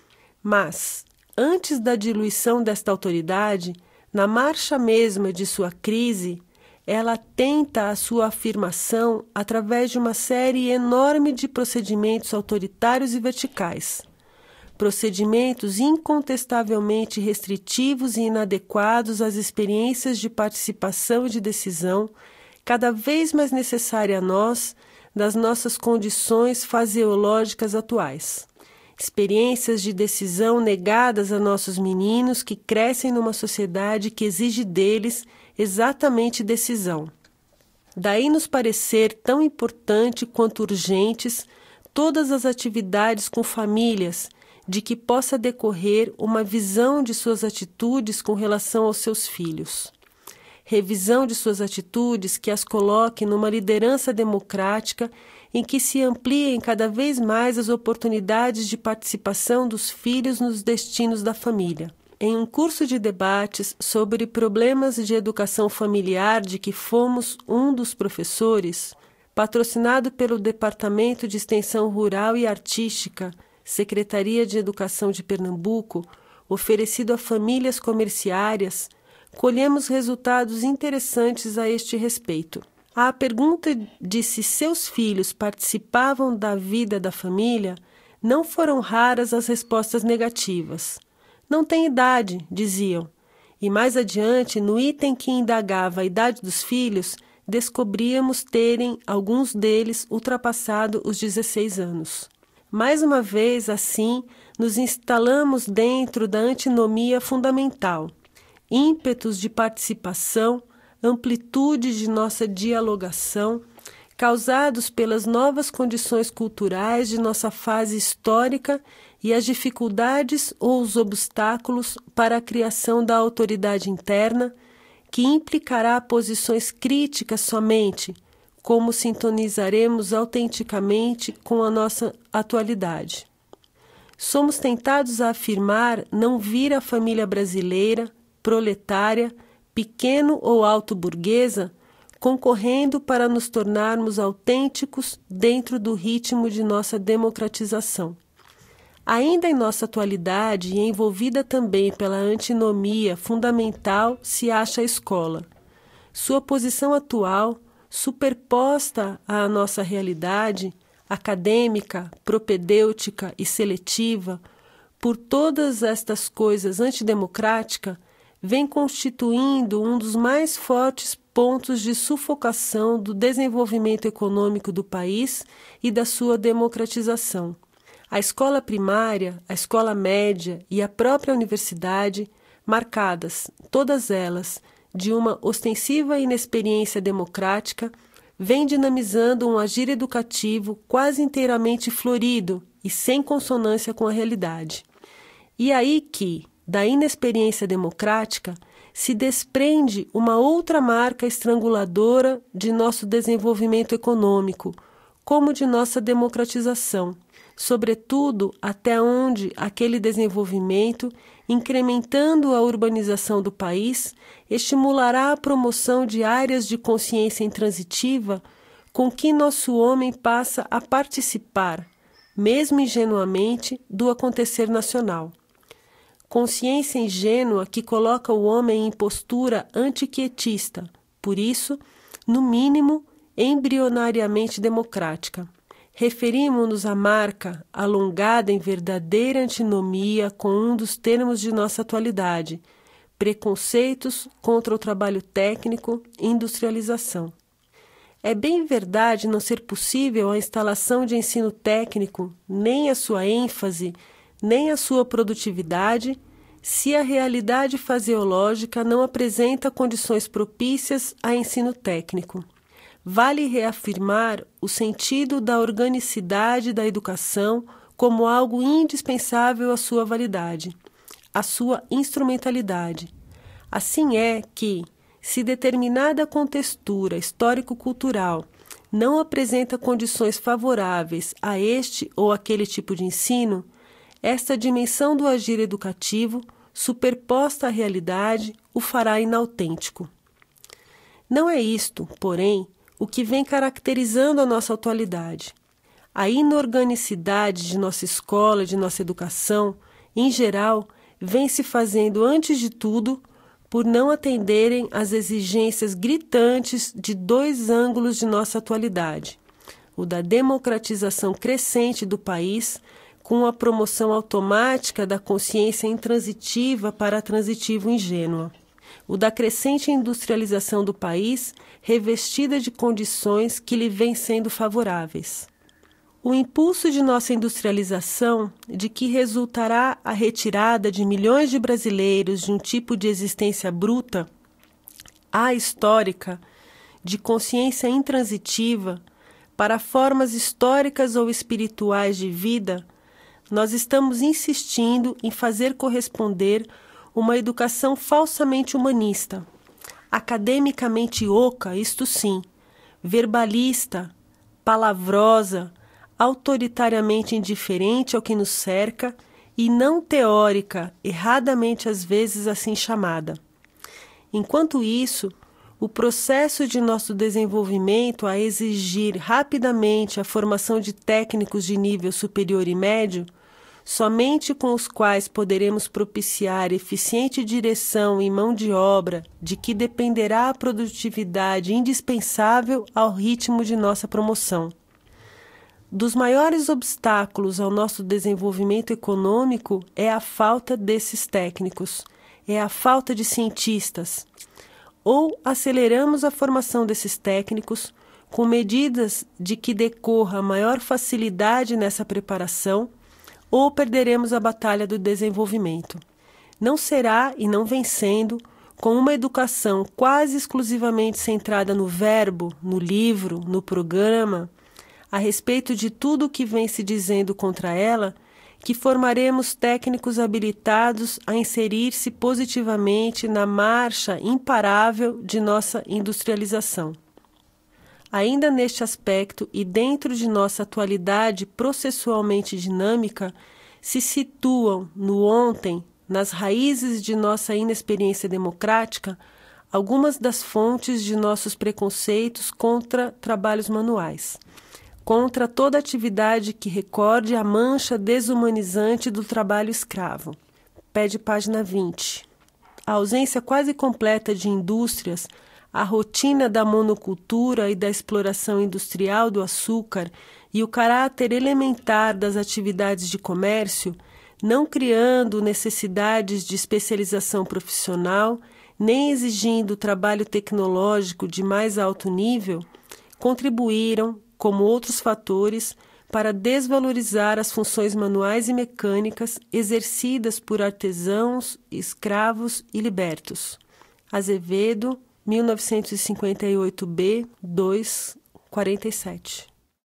Mas, antes da diluição desta autoridade, na marcha mesma de sua crise, ela tenta a sua afirmação através de uma série enorme de procedimentos autoritários e verticais. Procedimentos incontestavelmente restritivos e inadequados às experiências de participação e de decisão, cada vez mais necessária a nós, das nossas condições faseológicas atuais. Experiências de decisão negadas a nossos meninos que crescem numa sociedade que exige deles exatamente decisão. Daí nos parecer tão importante quanto urgentes todas as atividades com famílias, de que possa decorrer uma visão de suas atitudes com relação aos seus filhos. Revisão de suas atitudes que as coloque numa liderança democrática em que se ampliem cada vez mais as oportunidades de participação dos filhos nos destinos da família. Em um curso de debates sobre problemas de educação familiar de que fomos um dos professores, patrocinado pelo Departamento de Extensão Rural e Artística, Secretaria de Educação de Pernambuco, oferecido a famílias comerciárias, colhemos resultados interessantes a este respeito. À pergunta de se seus filhos participavam da vida da família, não foram raras as respostas negativas. Não tem idade, diziam. E mais adiante, no item que indagava a idade dos filhos, descobríamos terem alguns deles ultrapassado os dezesseis anos. Mais uma vez, assim, nos instalamos dentro da antinomia fundamental. Ímpetos de participação, amplitude de nossa dialogação, causados pelas novas condições culturais de nossa fase histórica e as dificuldades ou os obstáculos para a criação da autoridade interna, que implicará posições críticas somente, como sintonizaremos autenticamente com a nossa atualidade. Somos tentados a afirmar não vir a família brasileira, proletária, pequeno ou alto-burguesa, concorrendo para nos tornarmos autênticos dentro do ritmo de nossa democratização. Ainda em nossa atualidade e envolvida também pela antinomia fundamental se acha a escola. Sua posição atual, superposta à nossa realidade, acadêmica, propedêutica e seletiva, por todas estas coisas antidemocráticas, vem constituindo um dos mais fortes pontos de sufocação do desenvolvimento econômico do país e da sua democratização. A escola primária, a escola média e a própria universidade, marcadas, todas elas, de uma ostensiva inexperiência democrática, vem dinamizando um agir educativo quase inteiramente florido e sem consonância com a realidade. E aí que, da inexperiência democrática, se desprende uma outra marca estranguladora de nosso desenvolvimento econômico, como de nossa democratização, sobretudo até onde aquele desenvolvimento, incrementando a urbanização do país, estimulará a promoção de áreas de consciência intransitiva com que nosso homem passa a participar, mesmo ingenuamente, do acontecer nacional. Consciência ingênua que coloca o homem em postura antiquietista, por isso, no mínimo, embrionariamente democrática. Referimos-nos à marca, alongada em verdadeira antinomia com um dos termos de nossa atualidade, preconceitos contra o trabalho técnico e industrialização. É bem verdade não ser possível a instalação de ensino técnico, nem a sua ênfase, nem a sua produtividade, se a realidade faseológica não apresenta condições propícias a ensino técnico. Vale reafirmar o sentido da organicidade da educação como algo indispensável à sua validade, à sua instrumentalidade. Assim é que, se determinada contextura histórico-cultural não apresenta condições favoráveis a este ou aquele tipo de ensino, esta dimensão do agir educativo, superposta à realidade, o fará inautêntico. Não é isto, porém, o que vem caracterizando a nossa atualidade. A inorganicidade de nossa escola e de nossa educação, em geral, vem se fazendo, antes de tudo, por não atenderem às exigências gritantes de dois ângulos de nossa atualidade: o da democratização crescente do país, com a promoção automática da consciência intransitiva para a transitivo ingênua; o da crescente industrialização do país, revestida de condições que lhe vêm sendo favoráveis. O impulso de nossa industrialização, de que resultará a retirada de milhões de brasileiros de um tipo de existência bruta, ahistórica, de consciência intransitiva, para formas históricas ou espirituais de vida, nós estamos insistindo em fazer corresponder uma educação falsamente humanista, academicamente oca, isto sim, verbalista, palavrosa, autoritariamente indiferente ao que nos cerca e não teórica, erradamente às vezes assim chamada. Enquanto isso, o processo de nosso desenvolvimento a exigir rapidamente a formação de técnicos de nível superior e médio, somente com os quais poderemos propiciar eficiente direção e mão de obra de que dependerá a produtividade indispensável ao ritmo de nossa promoção. Dos maiores obstáculos ao nosso desenvolvimento econômico é a falta desses técnicos, é a falta de cientistas. Ou aceleramos a formação desses técnicos com medidas de que decorra maior facilidade nessa preparação, ou perderemos a batalha do desenvolvimento. Não será, e não vem sendo, com uma educação quase exclusivamente centrada no verbo, no livro, no programa, a respeito de tudo o que vem se dizendo contra ela, que formaremos técnicos habilitados a inserir-se positivamente na marcha imparável de nossa industrialização. Ainda neste aspecto e dentro de nossa atualidade processualmente dinâmica, se situam no ontem, nas raízes de nossa inexperiência democrática, algumas das fontes de nossos preconceitos contra trabalhos manuais, contra toda atividade que recorde a mancha desumanizante do trabalho escravo. Pede página vinte. A ausência quase completa de indústrias, a rotina da monocultura e da exploração industrial do açúcar e o caráter elementar das atividades de comércio, não criando necessidades de especialização profissional, nem exigindo trabalho tecnológico de mais alto nível, contribuíram, como outros fatores, para desvalorizar as funções manuais e mecânicas exercidas por artesãos, escravos e libertos. Azevedo, mil novecentos e cinquenta e oito B, dois, quarenta e sete.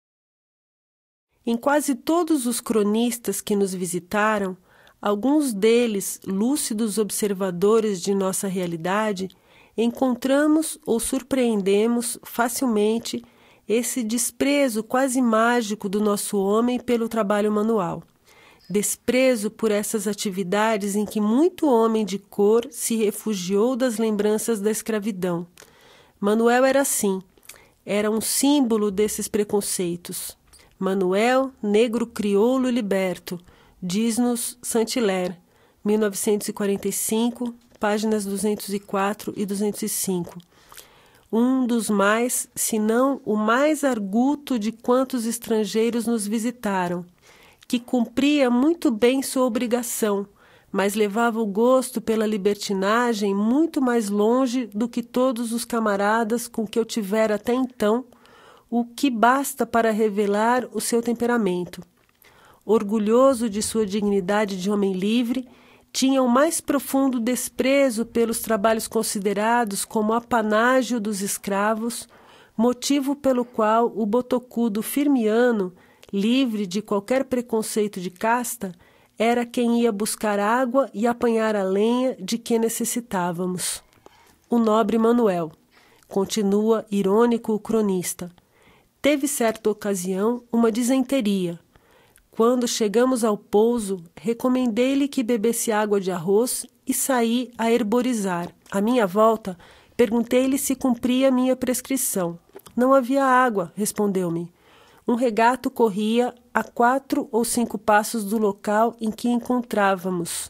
Em quase todos os cronistas que nos visitaram, alguns deles lúcidos observadores de nossa realidade, encontramos ou surpreendemos facilmente esse desprezo quase mágico do nosso homem pelo trabalho manual. Desprezo por essas atividades em que muito homem de cor se refugiou das lembranças da escravidão. Manuel era assim, era um símbolo desses preconceitos. Manuel, negro crioulo liberto, diz-nos Saint-Hilaire, mil novecentos e quarenta e cinco, páginas duzentos e quatro e duzentos e cinco. Um dos mais, se não o mais arguto de quantos estrangeiros nos visitaram, que cumpria muito bem sua obrigação, mas levava o gosto pela libertinagem muito mais longe do que todos os camaradas com que eu tivera até então, o que basta para revelar o seu temperamento. Orgulhoso de sua dignidade de homem livre, tinha o mais profundo desprezo pelos trabalhos considerados como apanágio dos escravos, motivo pelo qual o botocudo firmiano, livre de qualquer preconceito de casta, era quem ia buscar água e apanhar a lenha de que necessitávamos. O nobre Manuel, continua irônico o cronista, teve certa ocasião uma disenteria. Quando chegamos ao pouso, recomendei-lhe que bebesse água de arroz e saí a herborizar. À minha volta, perguntei-lhe se cumpria minha prescrição. Não havia água, respondeu-me. Um regato corria a quatro ou cinco passos do local em que encontrávamos.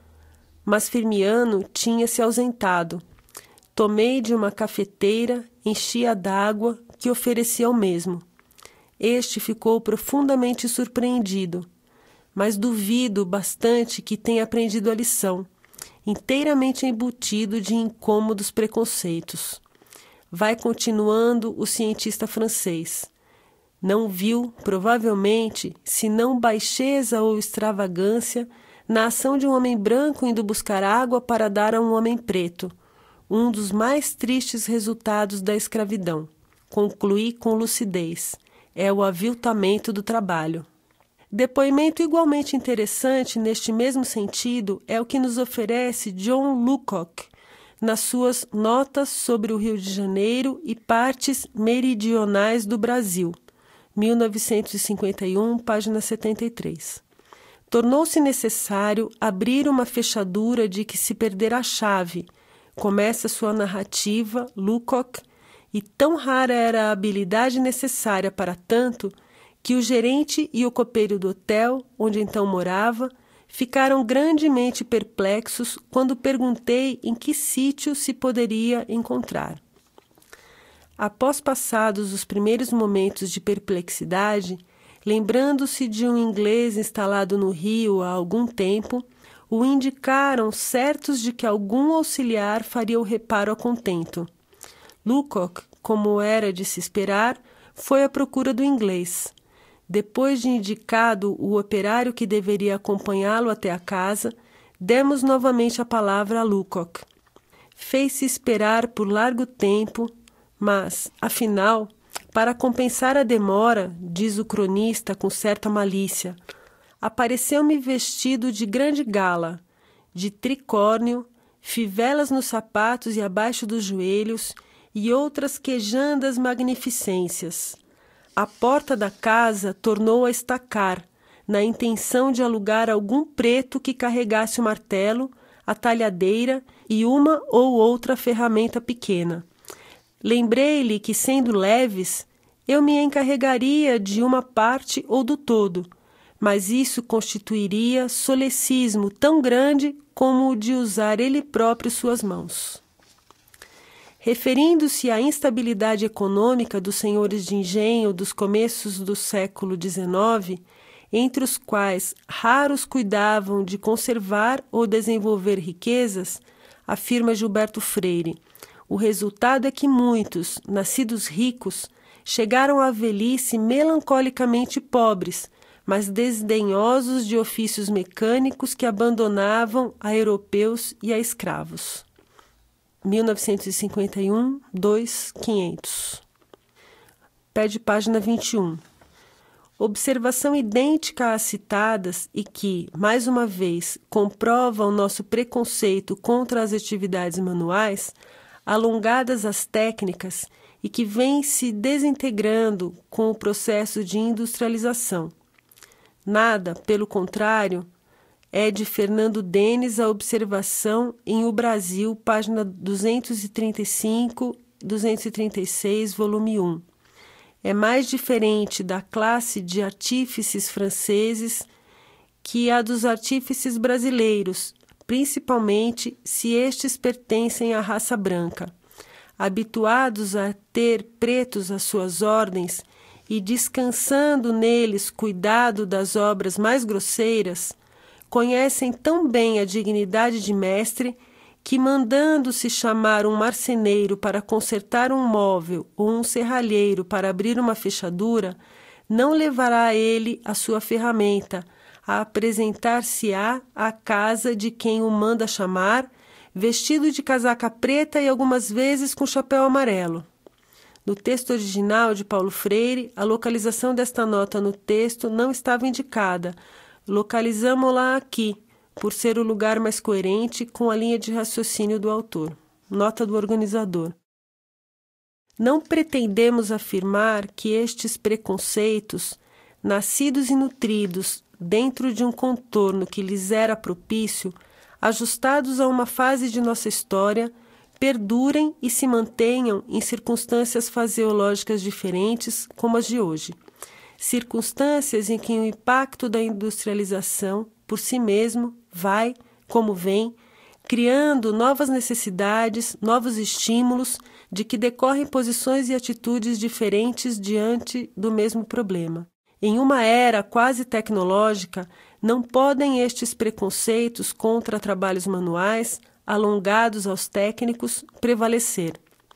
Mas Firmiano tinha se ausentado. Tomei de uma cafeteira, enchi-a d'água, que ofereci ao mesmo. Este ficou profundamente surpreendido, mas duvido bastante que tenha aprendido a lição, inteiramente embutido de incômodos preconceitos. Vai continuando o cientista francês. Não viu, provavelmente, senão baixeza ou extravagância na ação de um homem branco indo buscar água para dar a um homem preto, um dos mais tristes resultados da escravidão. Concluí com lucidez. É o aviltamento do trabalho. Depoimento igualmente interessante neste mesmo sentido é o que nos oferece John Lucock nas suas Notas sobre o Rio de Janeiro e Partes Meridionais do Brasil, mil novecentos e cinquenta e um, página setenta e três. Tornou-se necessário abrir uma fechadura de que se perdera a chave. Começa sua narrativa, Lucock, e tão rara era a habilidade necessária para tanto que o gerente e o copeiro do hotel, onde então morava, ficaram grandemente perplexos quando perguntei em que sítio se poderia encontrar. Após passados os primeiros momentos de perplexidade, lembrando-se de um inglês instalado no Rio há algum tempo, o indicaram certos de que algum auxiliar faria o reparo a contento. Lucock, como era de se esperar, foi à procura do inglês. Depois de indicado o operário que deveria acompanhá-lo até a casa, demos novamente a palavra a Lucock. Fez-se esperar por largo tempo, mas, afinal, para compensar a demora, diz o cronista com certa malícia, apareceu-me vestido de grande gala, de tricórnio, fivelas nos sapatos e abaixo dos joelhos, e outras quejandas magnificências. A porta da casa tornou a estacar, na intenção de alugar algum preto que carregasse o martelo, a talhadeira e uma ou outra ferramenta pequena. Lembrei-lhe que, sendo leves, eu me encarregaria de uma parte ou do todo, mas isso constituiria solecismo tão grande como o de usar ele próprio suas mãos. Referindo-se à instabilidade econômica dos senhores de engenho dos começos do século dezenove, entre os quais raros cuidavam de conservar ou desenvolver riquezas, afirma Gilberto Freire, o resultado é que muitos, nascidos ricos, chegaram à velhice melancolicamente pobres, mas desdenhosos de ofícios mecânicos que abandonavam a europeus e a escravos. mil novecentos e cinquenta e um, dois, quinhentos. Pede página vinte e um. Observação idêntica às citadas e que, mais uma vez, comprova o nosso preconceito contra as atividades manuais, alongadas as técnicas e que vem se desintegrando com o processo de industrialização. Nada, pelo contrário, é de Fernando Denis a observação em O Brasil, página duzentos e trinta e cinco, duzentos e trinta e seis, volume um. é mais diferente da classe de artífices franceses que a dos artífices brasileiros, principalmente se estes pertencem à raça branca. Habituados a ter pretos às suas ordens e descansando neles cuidado das obras mais grosseiras, conhecem tão bem a dignidade de mestre que, mandando-se chamar um marceneiro para consertar um móvel ou um serralheiro para abrir uma fechadura, não levará ele a sua ferramenta, a apresentar-se-á à casa de quem o manda chamar, vestido de casaca preta e algumas vezes com chapéu amarelo. No texto original de Paulo Freire, a localização desta nota no texto não estava indicada. Localizamo-la aqui, por ser o lugar mais coerente com a linha de raciocínio do autor. Nota do organizador. Não pretendemos afirmar que estes preconceitos, nascidos e nutridos dentro de um contorno que lhes era propício, ajustados a uma fase de nossa história, perdurem e se mantenham em circunstâncias faseológicas diferentes como as de hoje. Circunstâncias em que o impacto da industrialização, por si mesmo, vai, como vem, criando novas necessidades, novos estímulos, de que decorrem posições e atitudes diferentes diante do mesmo problema. Em uma era quase tecnológica, não podem estes preconceitos contra trabalhos manuais, alongados aos técnicos, prevalecer.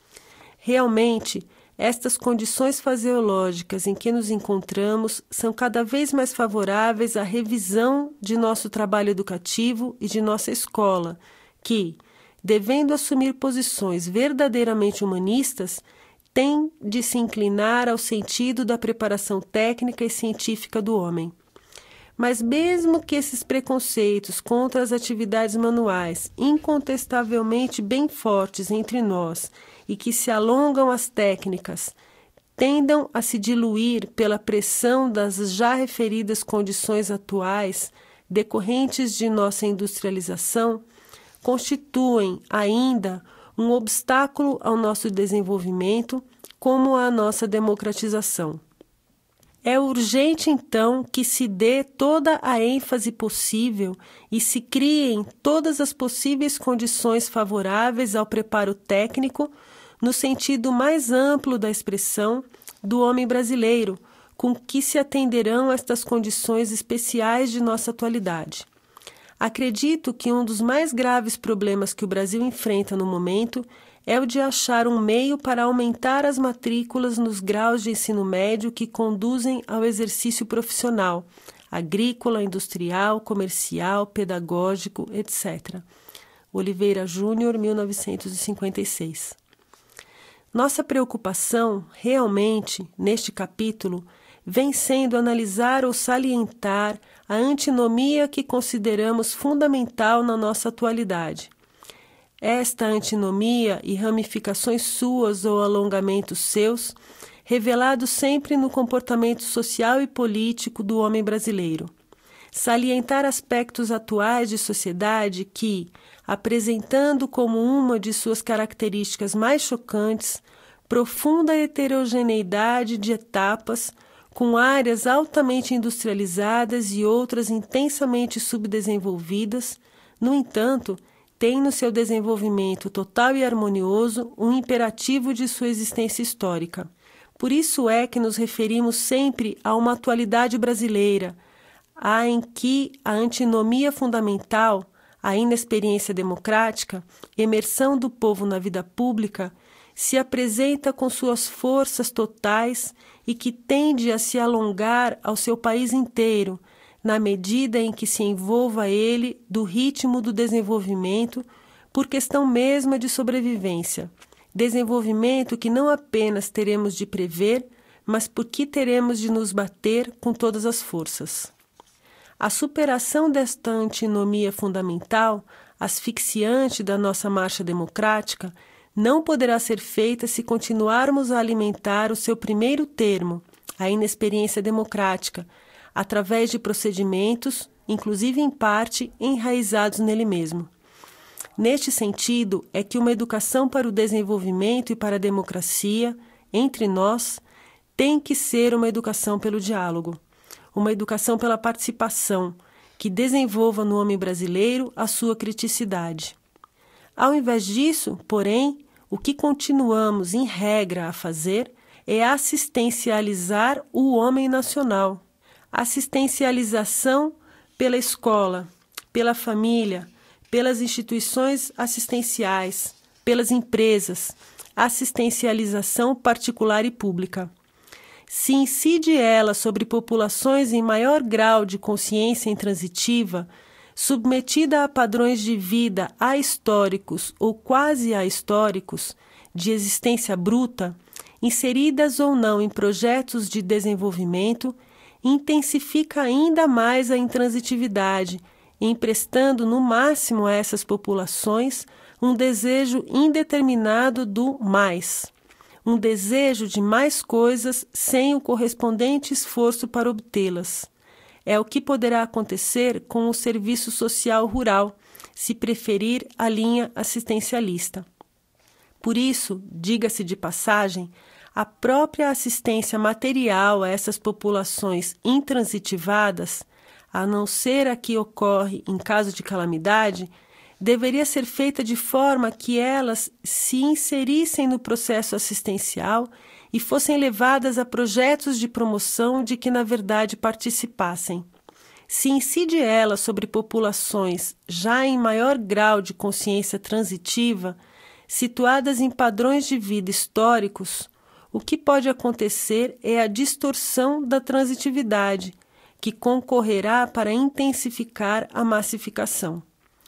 Realmente, estas condições faseológicas em que nos encontramos são cada vez mais favoráveis à revisão de nosso trabalho educativo e de nossa escola, que, devendo assumir posições verdadeiramente humanistas, tem de se inclinar ao sentido da preparação técnica e científica do homem. Mas mesmo que esses preconceitos contra as atividades manuais, incontestavelmente bem fortes entre nós e que se alongam às técnicas, tendam a se diluir pela pressão das já referidas condições atuais decorrentes de nossa industrialização, constituem ainda um obstáculo ao nosso desenvolvimento, como à nossa democratização. É urgente, então, que se dê toda a ênfase possível e se criem todas as possíveis condições favoráveis ao preparo técnico, no sentido mais amplo da expressão, do homem brasileiro, com que se atenderão estas condições especiais de nossa atualidade. Acredito que um dos mais graves problemas que o Brasil enfrenta no momento é o de achar um meio para aumentar as matrículas nos graus de ensino médio que conduzem ao exercício profissional, agrícola, industrial, comercial, pedagógico, etcétera. Oliveira Júnior, mil novecentos e cinquenta e seis. Nossa preocupação, realmente, neste capítulo, vem sendo analisar ou salientar a antinomia que consideramos fundamental na nossa atualidade. Esta antinomia e ramificações suas ou alongamentos seus, revelados sempre no comportamento social e político do homem brasileiro. Salientar aspectos atuais de sociedade que, apresentando como uma de suas características mais chocantes, profunda heterogeneidade de etapas, com áreas altamente industrializadas e outras intensamente subdesenvolvidas, no entanto, tem no seu desenvolvimento total e harmonioso um imperativo de sua existência histórica. Por isso é que nos referimos sempre a uma atualidade brasileira, a em que a antinomia fundamental, a inexperiência democrática, imersão do povo na vida pública, se apresenta com suas forças totais e que tende a se alongar ao seu país inteiro, na medida em que se envolva ele do ritmo do desenvolvimento por questão mesma de sobrevivência. Desenvolvimento que não apenas teremos de prever, mas por que teremos de nos bater com todas as forças. A superação desta antinomia fundamental, asfixiante da nossa marcha democrática, não poderá ser feita se continuarmos a alimentar o seu primeiro termo, a inexperiência democrática, através de procedimentos, inclusive em parte, enraizados nele mesmo. Neste sentido, é que uma educação para o desenvolvimento e para a democracia, entre nós, tem que ser uma educação pelo diálogo, uma educação pela participação, que desenvolva no homem brasileiro a sua criticidade. Ao invés disso, porém, o que continuamos, em regra, a fazer é assistencializar o homem nacional. Assistencialização pela escola, pela família, pelas instituições assistenciais, pelas empresas, assistencialização particular e pública. Se incide ela sobre populações em maior grau de consciência intransitiva, submetida a padrões de vida ahistóricos ou quase ahistóricos, de existência bruta, inseridas ou não em projetos de desenvolvimento, intensifica ainda mais a intransitividade, emprestando no máximo a essas populações um desejo indeterminado do mais, um desejo de mais coisas sem o correspondente esforço para obtê-las. É o que poderá acontecer com o serviço social rural, se preferir a linha assistencialista. Por isso, diga-se de passagem, a própria assistência material a essas populações intransitivadas, a não ser a que ocorre em caso de calamidade, deveria ser feita de forma que elas se inserissem no processo assistencial e fossem levadas a projetos de promoção de que na verdade participassem. Se incide ela sobre populações já em maior grau de consciência transitiva, situadas em padrões de vida históricos, o que pode acontecer é a distorção da transitividade, que concorrerá para intensificar a massificação.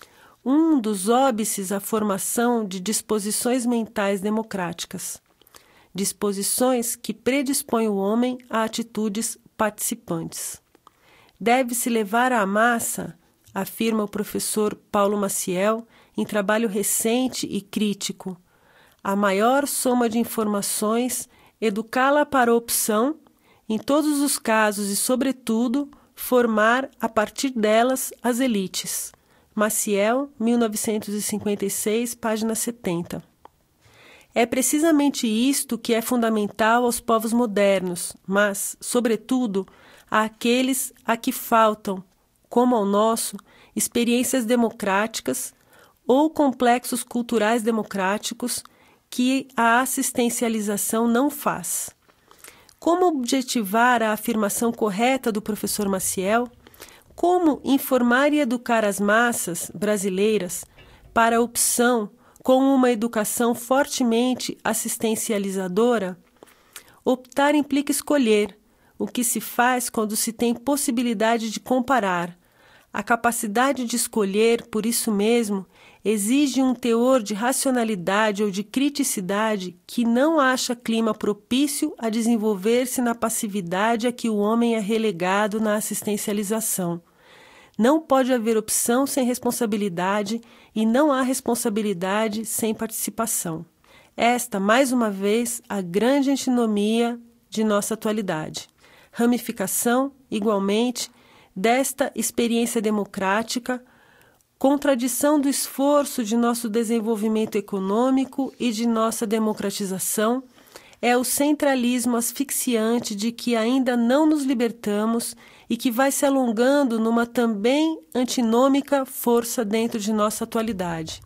Um dos óbices à formação de disposições mentais democráticas, disposições que predispõem o homem a atitudes participantes. Deve-se levar à massa, afirma o professor Paulo Maciel, em trabalho recente e crítico, a maior soma de informações, educá-la para a opção, em todos os casos e, sobretudo, formar, a partir delas, as elites. Maciel, mil novecentos e cinquenta e seis, página setenta. É precisamente isto que é fundamental aos povos modernos, mas, sobretudo, àqueles a que faltam, como ao nosso, experiências democráticas ou complexos culturais democráticos que a assistencialização não faz. Como objetivar a afirmação correta do professor Maciel? Como informar e educar as massas brasileiras para a opção com uma educação fortemente assistencializadora? Optar implica escolher, o que se faz quando se tem possibilidade de comparar. A capacidade de escolher, por isso mesmo, exige um teor de racionalidade ou de criticidade que não acha clima propício a desenvolver-se na passividade a que o homem é relegado na assistencialização. Não pode haver opção sem responsabilidade e não há responsabilidade sem participação. Esta, mais uma vez, a grande antinomia de nossa atualidade. Ramificação, igualmente, desta experiência democrática, contradição do esforço de nosso desenvolvimento econômico e de nossa democratização, é o centralismo asfixiante de que ainda não nos libertamos e que vai se alongando numa também antinômica força dentro de nossa atualidade.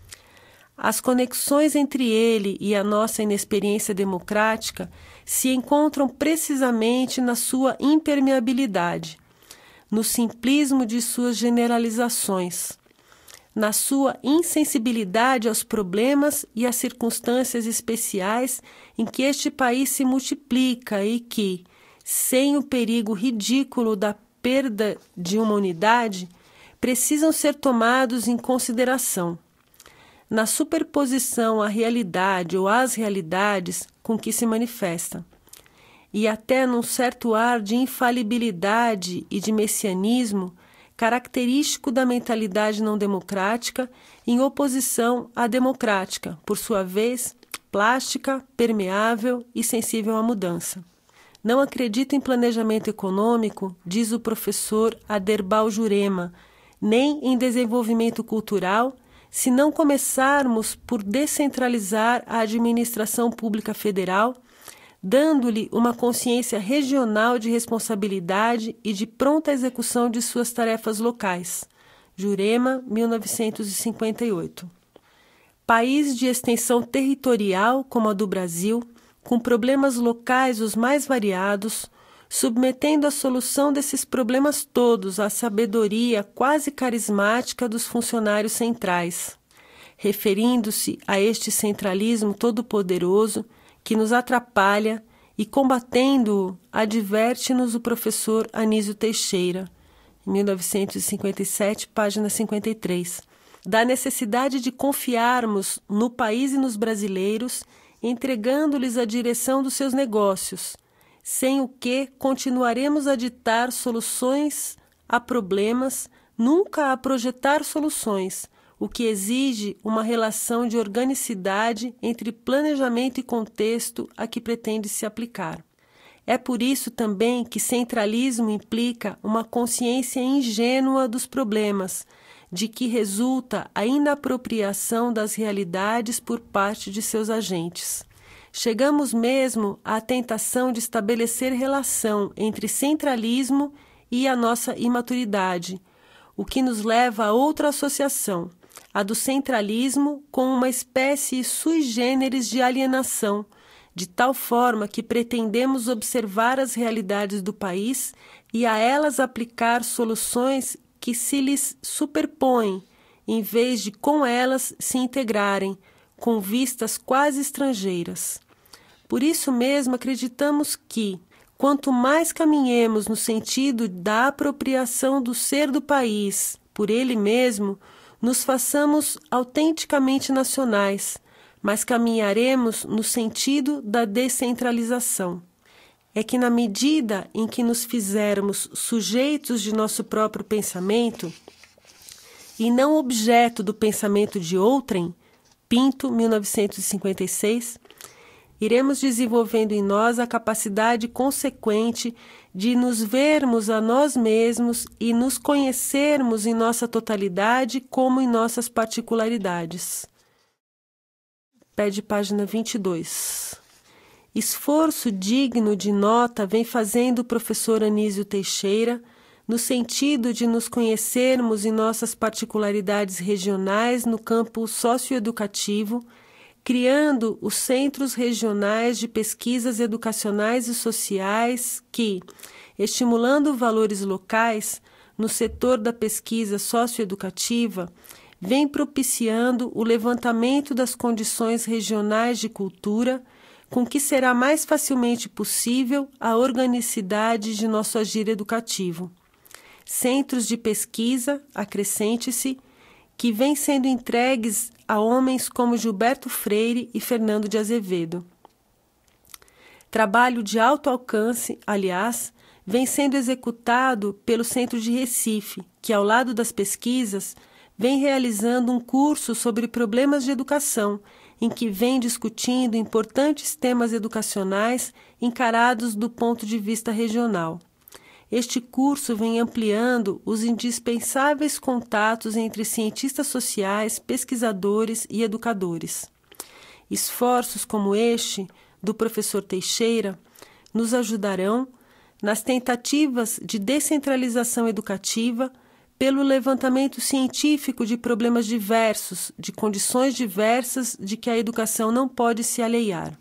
As conexões entre ele e a nossa inexperiência democrática se encontram precisamente na sua impermeabilidade, no simplismo de suas generalizações, na sua insensibilidade aos problemas e às circunstâncias especiais em que este país se multiplica e que, sem o perigo ridículo da perda de uma unidade, precisam ser tomados em consideração. Na superposição à realidade ou às realidades com que se manifesta, e até num certo ar de infalibilidade e de messianismo, característico da mentalidade não democrática, em oposição à democrática, por sua vez, plástica, permeável e sensível à mudança. Não acredito em planejamento econômico, diz o professor Aderbal Jurema, nem em desenvolvimento cultural, se não começarmos por descentralizar a administração pública federal, dando-lhe uma consciência regional de responsabilidade e de pronta execução de suas tarefas locais. Jurema, mil novecentos e cinquenta e oito. País de extensão territorial como a do Brasil, com problemas locais os mais variados, submetendo a solução desses problemas todos à sabedoria quase carismática dos funcionários centrais. Referindo-se a este centralismo todo-poderoso que nos atrapalha e combatendo-o, adverte-nos o professor Anísio Teixeira, em mil novecentos e cinquenta e sete, página cinquenta e três, da necessidade de confiarmos no país e nos brasileiros, entregando-lhes a direção dos seus negócios, sem o que continuaremos a ditar soluções a problemas, nunca a projetar soluções, o que exige uma relação de organicidade entre planejamento e contexto a que pretende se aplicar. É por isso também que centralismo implica uma consciência ingênua dos problemas, de que resulta a inapropriação das realidades por parte de seus agentes. Chegamos mesmo à tentação de estabelecer relação entre centralismo e a nossa imaturidade, o que nos leva a outra associação, a do centralismo com uma espécie sui generis de alienação, de tal forma que pretendemos observar as realidades do país e a elas aplicar soluções que se lhes superpõem, em vez de com elas se integrarem, com vistas quase estrangeiras. Por isso mesmo acreditamos que, quanto mais caminhemos no sentido da apropriação do ser do país por ele mesmo, nos façamos autenticamente nacionais, mas caminharemos no sentido da descentralização. É que na medida em que nos fizermos sujeitos de nosso próprio pensamento e não objeto do pensamento de outrem, Pinto, mil novecentos e cinquenta e seis, iremos desenvolvendo em nós a capacidade consequente de nos vermos a nós mesmos e nos conhecermos em nossa totalidade como em nossas particularidades. Pede página vinte e dois. Esforço digno de nota vem fazendo o professor Anísio Teixeira no sentido de nos conhecermos em nossas particularidades regionais no campo socioeducativo, criando os centros regionais de pesquisas educacionais e sociais que, estimulando valores locais no setor da pesquisa socioeducativa, vem propiciando o levantamento das condições regionais de cultura, com que será mais facilmente possível a organicidade de nosso agir educativo. Centros de pesquisa, acrescente-se, que vêm sendo entregues a homens como Gilberto Freire e Fernando de Azevedo. Trabalho de alto alcance, aliás, vem sendo executado pelo Centro de Recife, que, ao lado das pesquisas, vem realizando um curso sobre problemas de educação, em que vem discutindo importantes temas educacionais encarados do ponto de vista regional. Este curso vem ampliando os indispensáveis contatos entre cientistas sociais, pesquisadores e educadores. Esforços como este, do professor Teixeira, nos ajudarão nas tentativas de descentralização educativa pelo levantamento científico de problemas diversos, de condições diversas de que a educação não pode se alhear.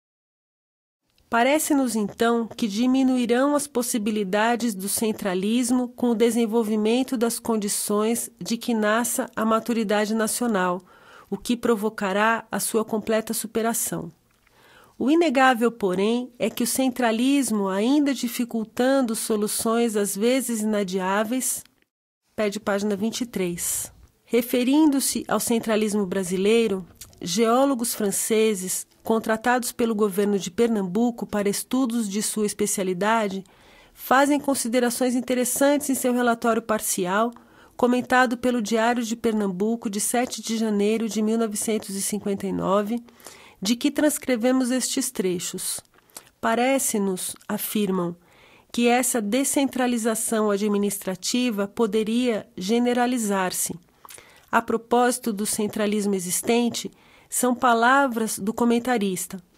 Parece-nos, então, que diminuirão as possibilidades do centralismo com o desenvolvimento das condições de que nasça a maturidade nacional, o que provocará a sua completa superação. O inegável, porém, é que o centralismo, ainda dificultando soluções às vezes inadiáveis, pede página vinte e três. Referindo-se ao centralismo brasileiro, geólogos franceses, contratados pelo governo de Pernambuco para estudos de sua especialidade, fazem considerações interessantes em seu relatório parcial, comentado pelo Diário de Pernambuco de sete de janeiro de mil novecentos e cinquenta e nove, de que transcrevemos estes trechos. Parece-nos, afirmam, que essa descentralização administrativa poderia generalizar-se. A propósito do centralismo existente, são palavras do comentarista.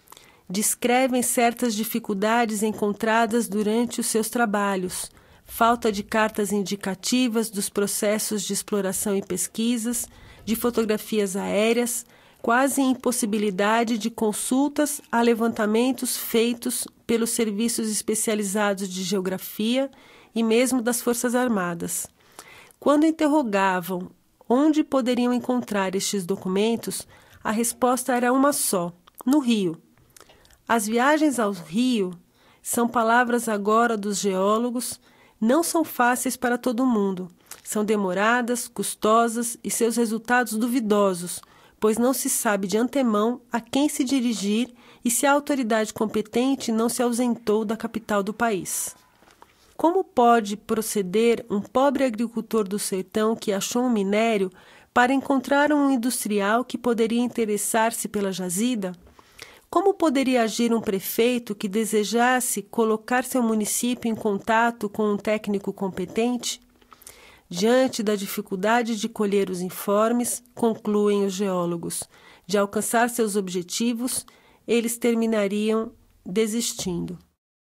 descrevem certas dificuldades encontradas durante os seus trabalhos, falta de cartas indicativas dos processos de exploração e pesquisas, de fotografias aéreas, quase impossibilidade de consultas a levantamentos feitos pelos serviços especializados de geografia e mesmo das Forças Armadas. Quando interrogavam onde poderiam encontrar estes documentos, a resposta era uma só: no Rio. As viagens ao Rio, são palavras agora dos geólogos, não são fáceis para todo mundo. São demoradas, custosas e seus resultados duvidosos, pois não se sabe de antemão a quem se dirigir e se a autoridade competente não se ausentou da capital do país. Como pode proceder um pobre agricultor do sertão que achou um minério para encontrar um industrial que poderia interessar-se pela jazida? Como poderia agir um prefeito que desejasse colocar seu município em contato com um técnico competente? Diante da dificuldade de colher os informes, concluem os geólogos, de alcançar seus objetivos, eles terminariam desistindo.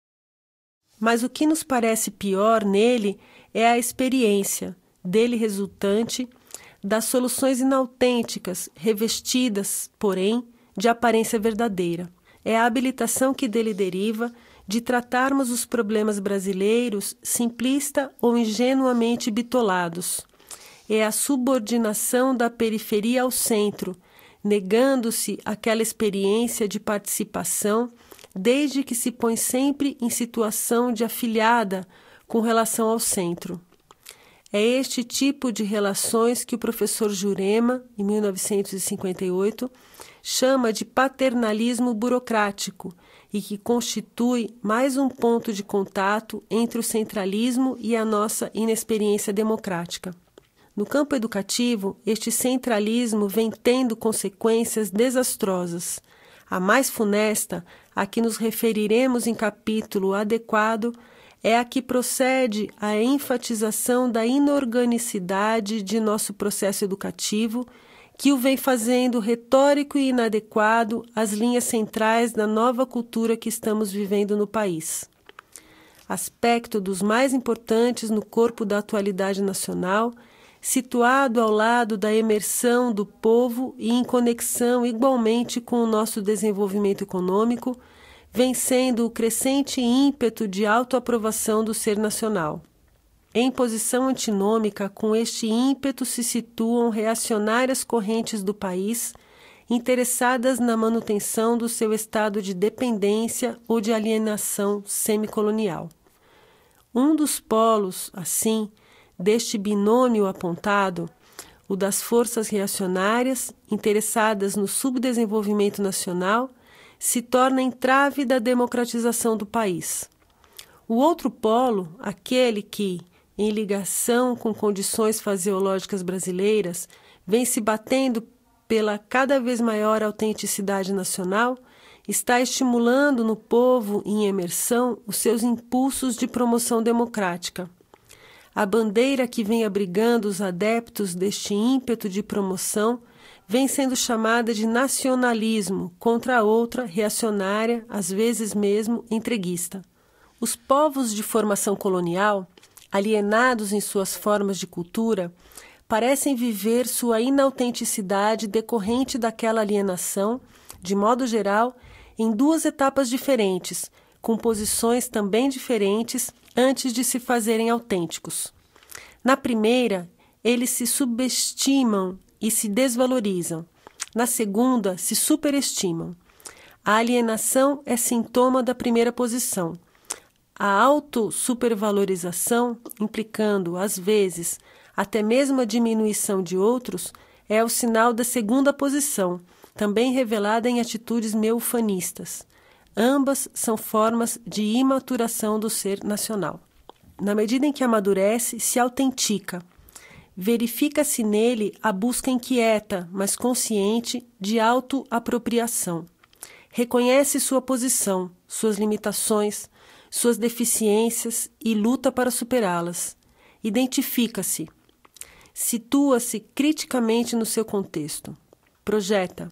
Mas o que nos parece pior nele é a experiência, dele resultante, das soluções inautênticas, revestidas, porém, de aparência verdadeira. É a habilitação que dele deriva de tratarmos os problemas brasileiros simplista ou ingenuamente bitolados. É a subordinação da periferia ao centro, negando-se aquela experiência de participação, desde que se põe sempre em situação de afilhada com relação ao centro. É este tipo de relações que o professor Jurema, em mil novecentos e cinquenta e oito, chama de paternalismo burocrático e que constitui mais um ponto de contato entre o centralismo e a nossa inexperiência democrática. No campo educativo, este centralismo vem tendo consequências desastrosas. A mais funesta, a que nos referiremos em capítulo adequado, é a que procede à enfatização da inorganicidade de nosso processo educativo, que o vem fazendo retórico e inadequado às linhas centrais da nova cultura que estamos vivendo no país. Aspecto dos mais importantes no corpo da atualidade nacional, situado ao lado da emersão do povo e em conexão igualmente com o nosso desenvolvimento econômico, vem sendo o crescente ímpeto de autoaprovação do ser nacional. Em posição antinômica com este ímpeto se situam reacionárias correntes do país, interessadas na manutenção do seu estado de dependência ou de alienação semicolonial. Um dos polos, assim, deste binômio apontado, o das forças reacionárias, interessadas no subdesenvolvimento nacional, se torna entrave da democratização do país. O outro polo, aquele que, em ligação com condições fisiológicas brasileiras, vem se batendo pela cada vez maior autenticidade nacional, está estimulando no povo em emersão os seus impulsos de promoção democrática. A bandeira que vem abrigando os adeptos deste ímpeto de promoção vem sendo chamada de nacionalismo contra a outra reacionária, às vezes mesmo entreguista. Os povos de formação colonial, alienados em suas formas de cultura, parecem viver sua inautenticidade decorrente daquela alienação, de modo geral, em duas etapas diferentes, com posições também diferentes antes de se fazerem autênticos. Na primeira, eles se subestimam e se desvalorizam. Na segunda, se superestimam. A alienação é sintoma da primeira posição. A autossupervalorização, implicando, às vezes, até mesmo a diminuição de outros, é o sinal da segunda posição, também revelada em atitudes meufanistas. Ambas são formas de imaturação do ser nacional. Na medida em que amadurece, se autentica. Verifica-se nele a busca inquieta, mas consciente, de autoapropriação. Reconhece sua posição, suas limitações, suas deficiências e luta para superá-las. Identifica-se. Situa-se criticamente no seu contexto. Projeta.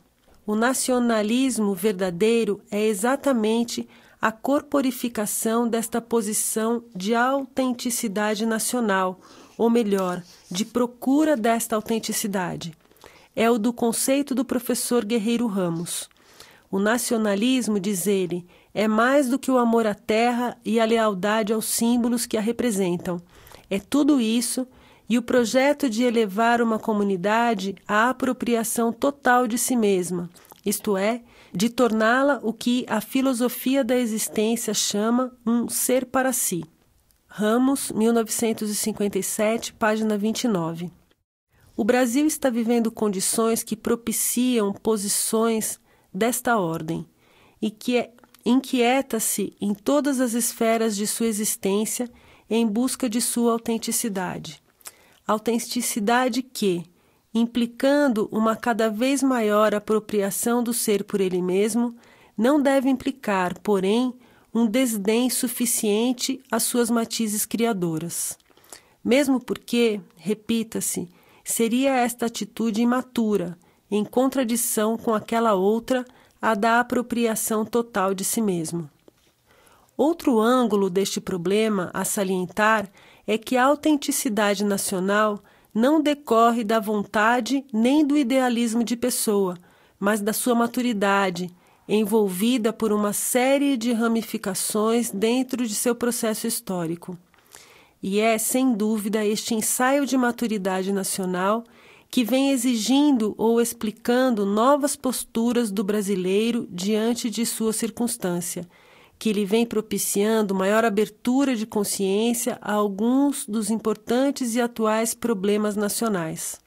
O nacionalismo verdadeiro é exatamente a corporificação desta posição de autenticidade nacional, ou melhor, de procura desta autenticidade. É o do conceito do professor Guerreiro Ramos. O nacionalismo, diz ele, é mais do que o amor à terra e a lealdade aos símbolos que a representam. É tudo isso e o projeto de elevar uma comunidade à apropriação total de si mesma, isto é, de torná-la o que a filosofia da existência chama um ser para si. Ramos, mil novecentos e cinquenta e sete, página vinte e nove. O Brasil está vivendo condições que propiciam posições desta ordem e que inquieta-se em todas as esferas de sua existência em busca de sua autenticidade. Autenticidade que, implicando uma cada vez maior apropriação do ser por ele mesmo, não deve implicar, porém, um desdém suficiente às suas matizes criadoras. Mesmo porque, repita-se, seria esta atitude imatura, em contradição com aquela outra, a da apropriação total de si mesmo. Outro ângulo deste problema a salientar é que a autenticidade nacional não decorre da vontade nem do idealismo de pessoa, mas da sua maturidade, envolvida por uma série de ramificações dentro de seu processo histórico. E é, sem dúvida, este ensaio de maturidade nacional que vem exigindo ou explicando novas posturas do brasileiro diante de sua circunstância, que lhe vem propiciando maior abertura de consciência a alguns dos importantes e atuais problemas nacionais.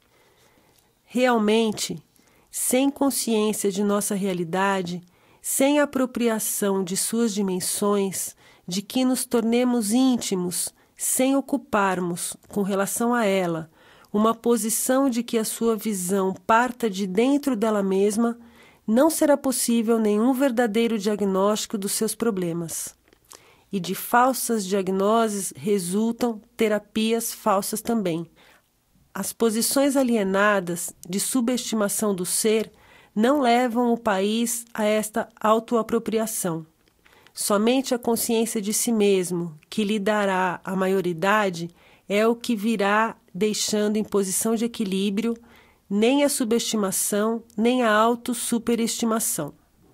Realmente, sem consciência de nossa realidade, sem apropriação de suas dimensões, de que nos tornemos íntimos, sem ocuparmos, com relação a ela, uma posição de que a sua visão parta de dentro dela mesma, não será possível nenhum verdadeiro diagnóstico dos seus problemas. E de falsas diagnoses resultam terapias falsas também. As posições alienadas de subestimação do ser não levam o país a esta autoapropriação. Somente a consciência de si mesmo, que lhe dará a maioridade, é o que virá deixando em posição de equilíbrio nem a subestimação, nem a auto-superestimação.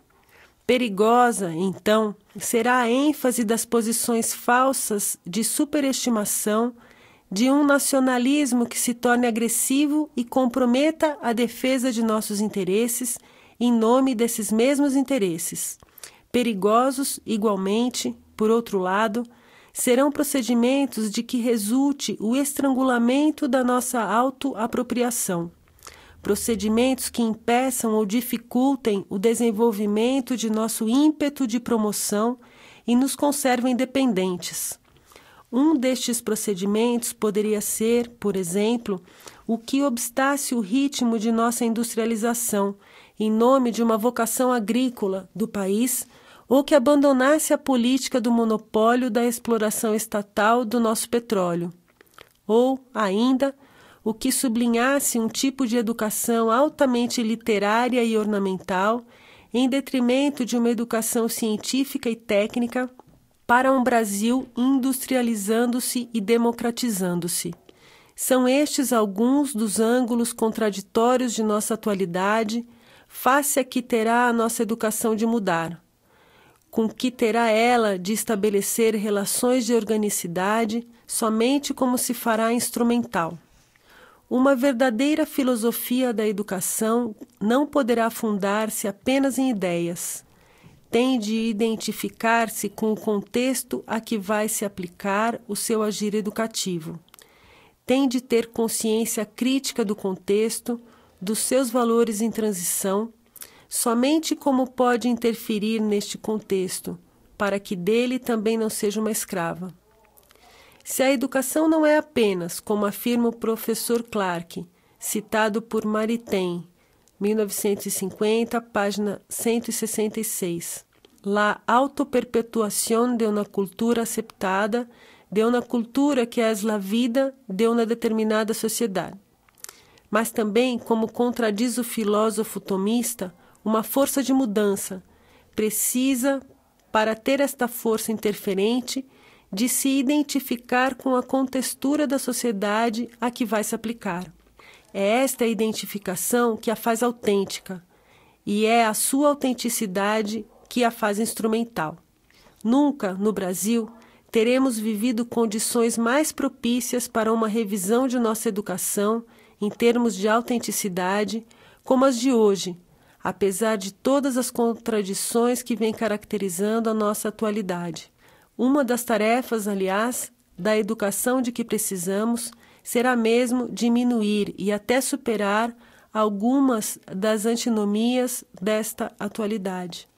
Perigosa, então, será a ênfase das posições falsas de superestimação de um nacionalismo que se torne agressivo e comprometa a defesa de nossos interesses em nome desses mesmos interesses. Perigosos, igualmente, por outro lado, serão procedimentos de que resulte o estrangulamento da nossa autoapropriação. Procedimentos que impeçam ou dificultem o desenvolvimento de nosso ímpeto de promoção e nos conservem dependentes. Um destes procedimentos poderia ser, por exemplo, o que obstasse o ritmo de nossa industrialização em nome de uma vocação agrícola do país ou que abandonasse a política do monopólio da exploração estatal do nosso petróleo. Ou, ainda, o que sublinhasse um tipo de educação altamente literária e ornamental, em detrimento de uma educação científica e técnica, para um Brasil industrializando-se e democratizando-se. São estes alguns dos ângulos contraditórios de nossa atualidade, face a que terá a nossa educação de mudar, com que terá ela de estabelecer relações de organicidade, somente como se fará instrumental. Uma verdadeira filosofia da educação não poderá fundar-se apenas em ideias. Tem de identificar-se com o contexto a que vai se aplicar o seu agir educativo. Tem de ter consciência crítica do contexto, dos seus valores em transição, somente como pode interferir neste contexto, para que dele também não seja uma escrava. Se a educação não é apenas, como afirma o professor Clark, citado por Maritain, mil novecentos e cinquenta, página cento e sessenta e seis, la autoperpetuación de una cultura aceptada, de una cultura que es la vida de una determinada sociedade. Mas também, como contradiz o filósofo tomista, uma força de mudança, precisa, para ter esta força interferente, de se identificar com a contextura da sociedade a que vai se aplicar. É esta identificação que a faz autêntica, e é a sua autenticidade que a faz instrumental. Nunca, no Brasil, teremos vivido condições mais propícias para uma revisão de nossa educação em termos de autenticidade, como as de hoje, apesar de todas as contradições que vêm caracterizando a nossa atualidade. Uma das tarefas, aliás, da educação de que precisamos será mesmo diminuir e até superar algumas das antinomias desta atualidade.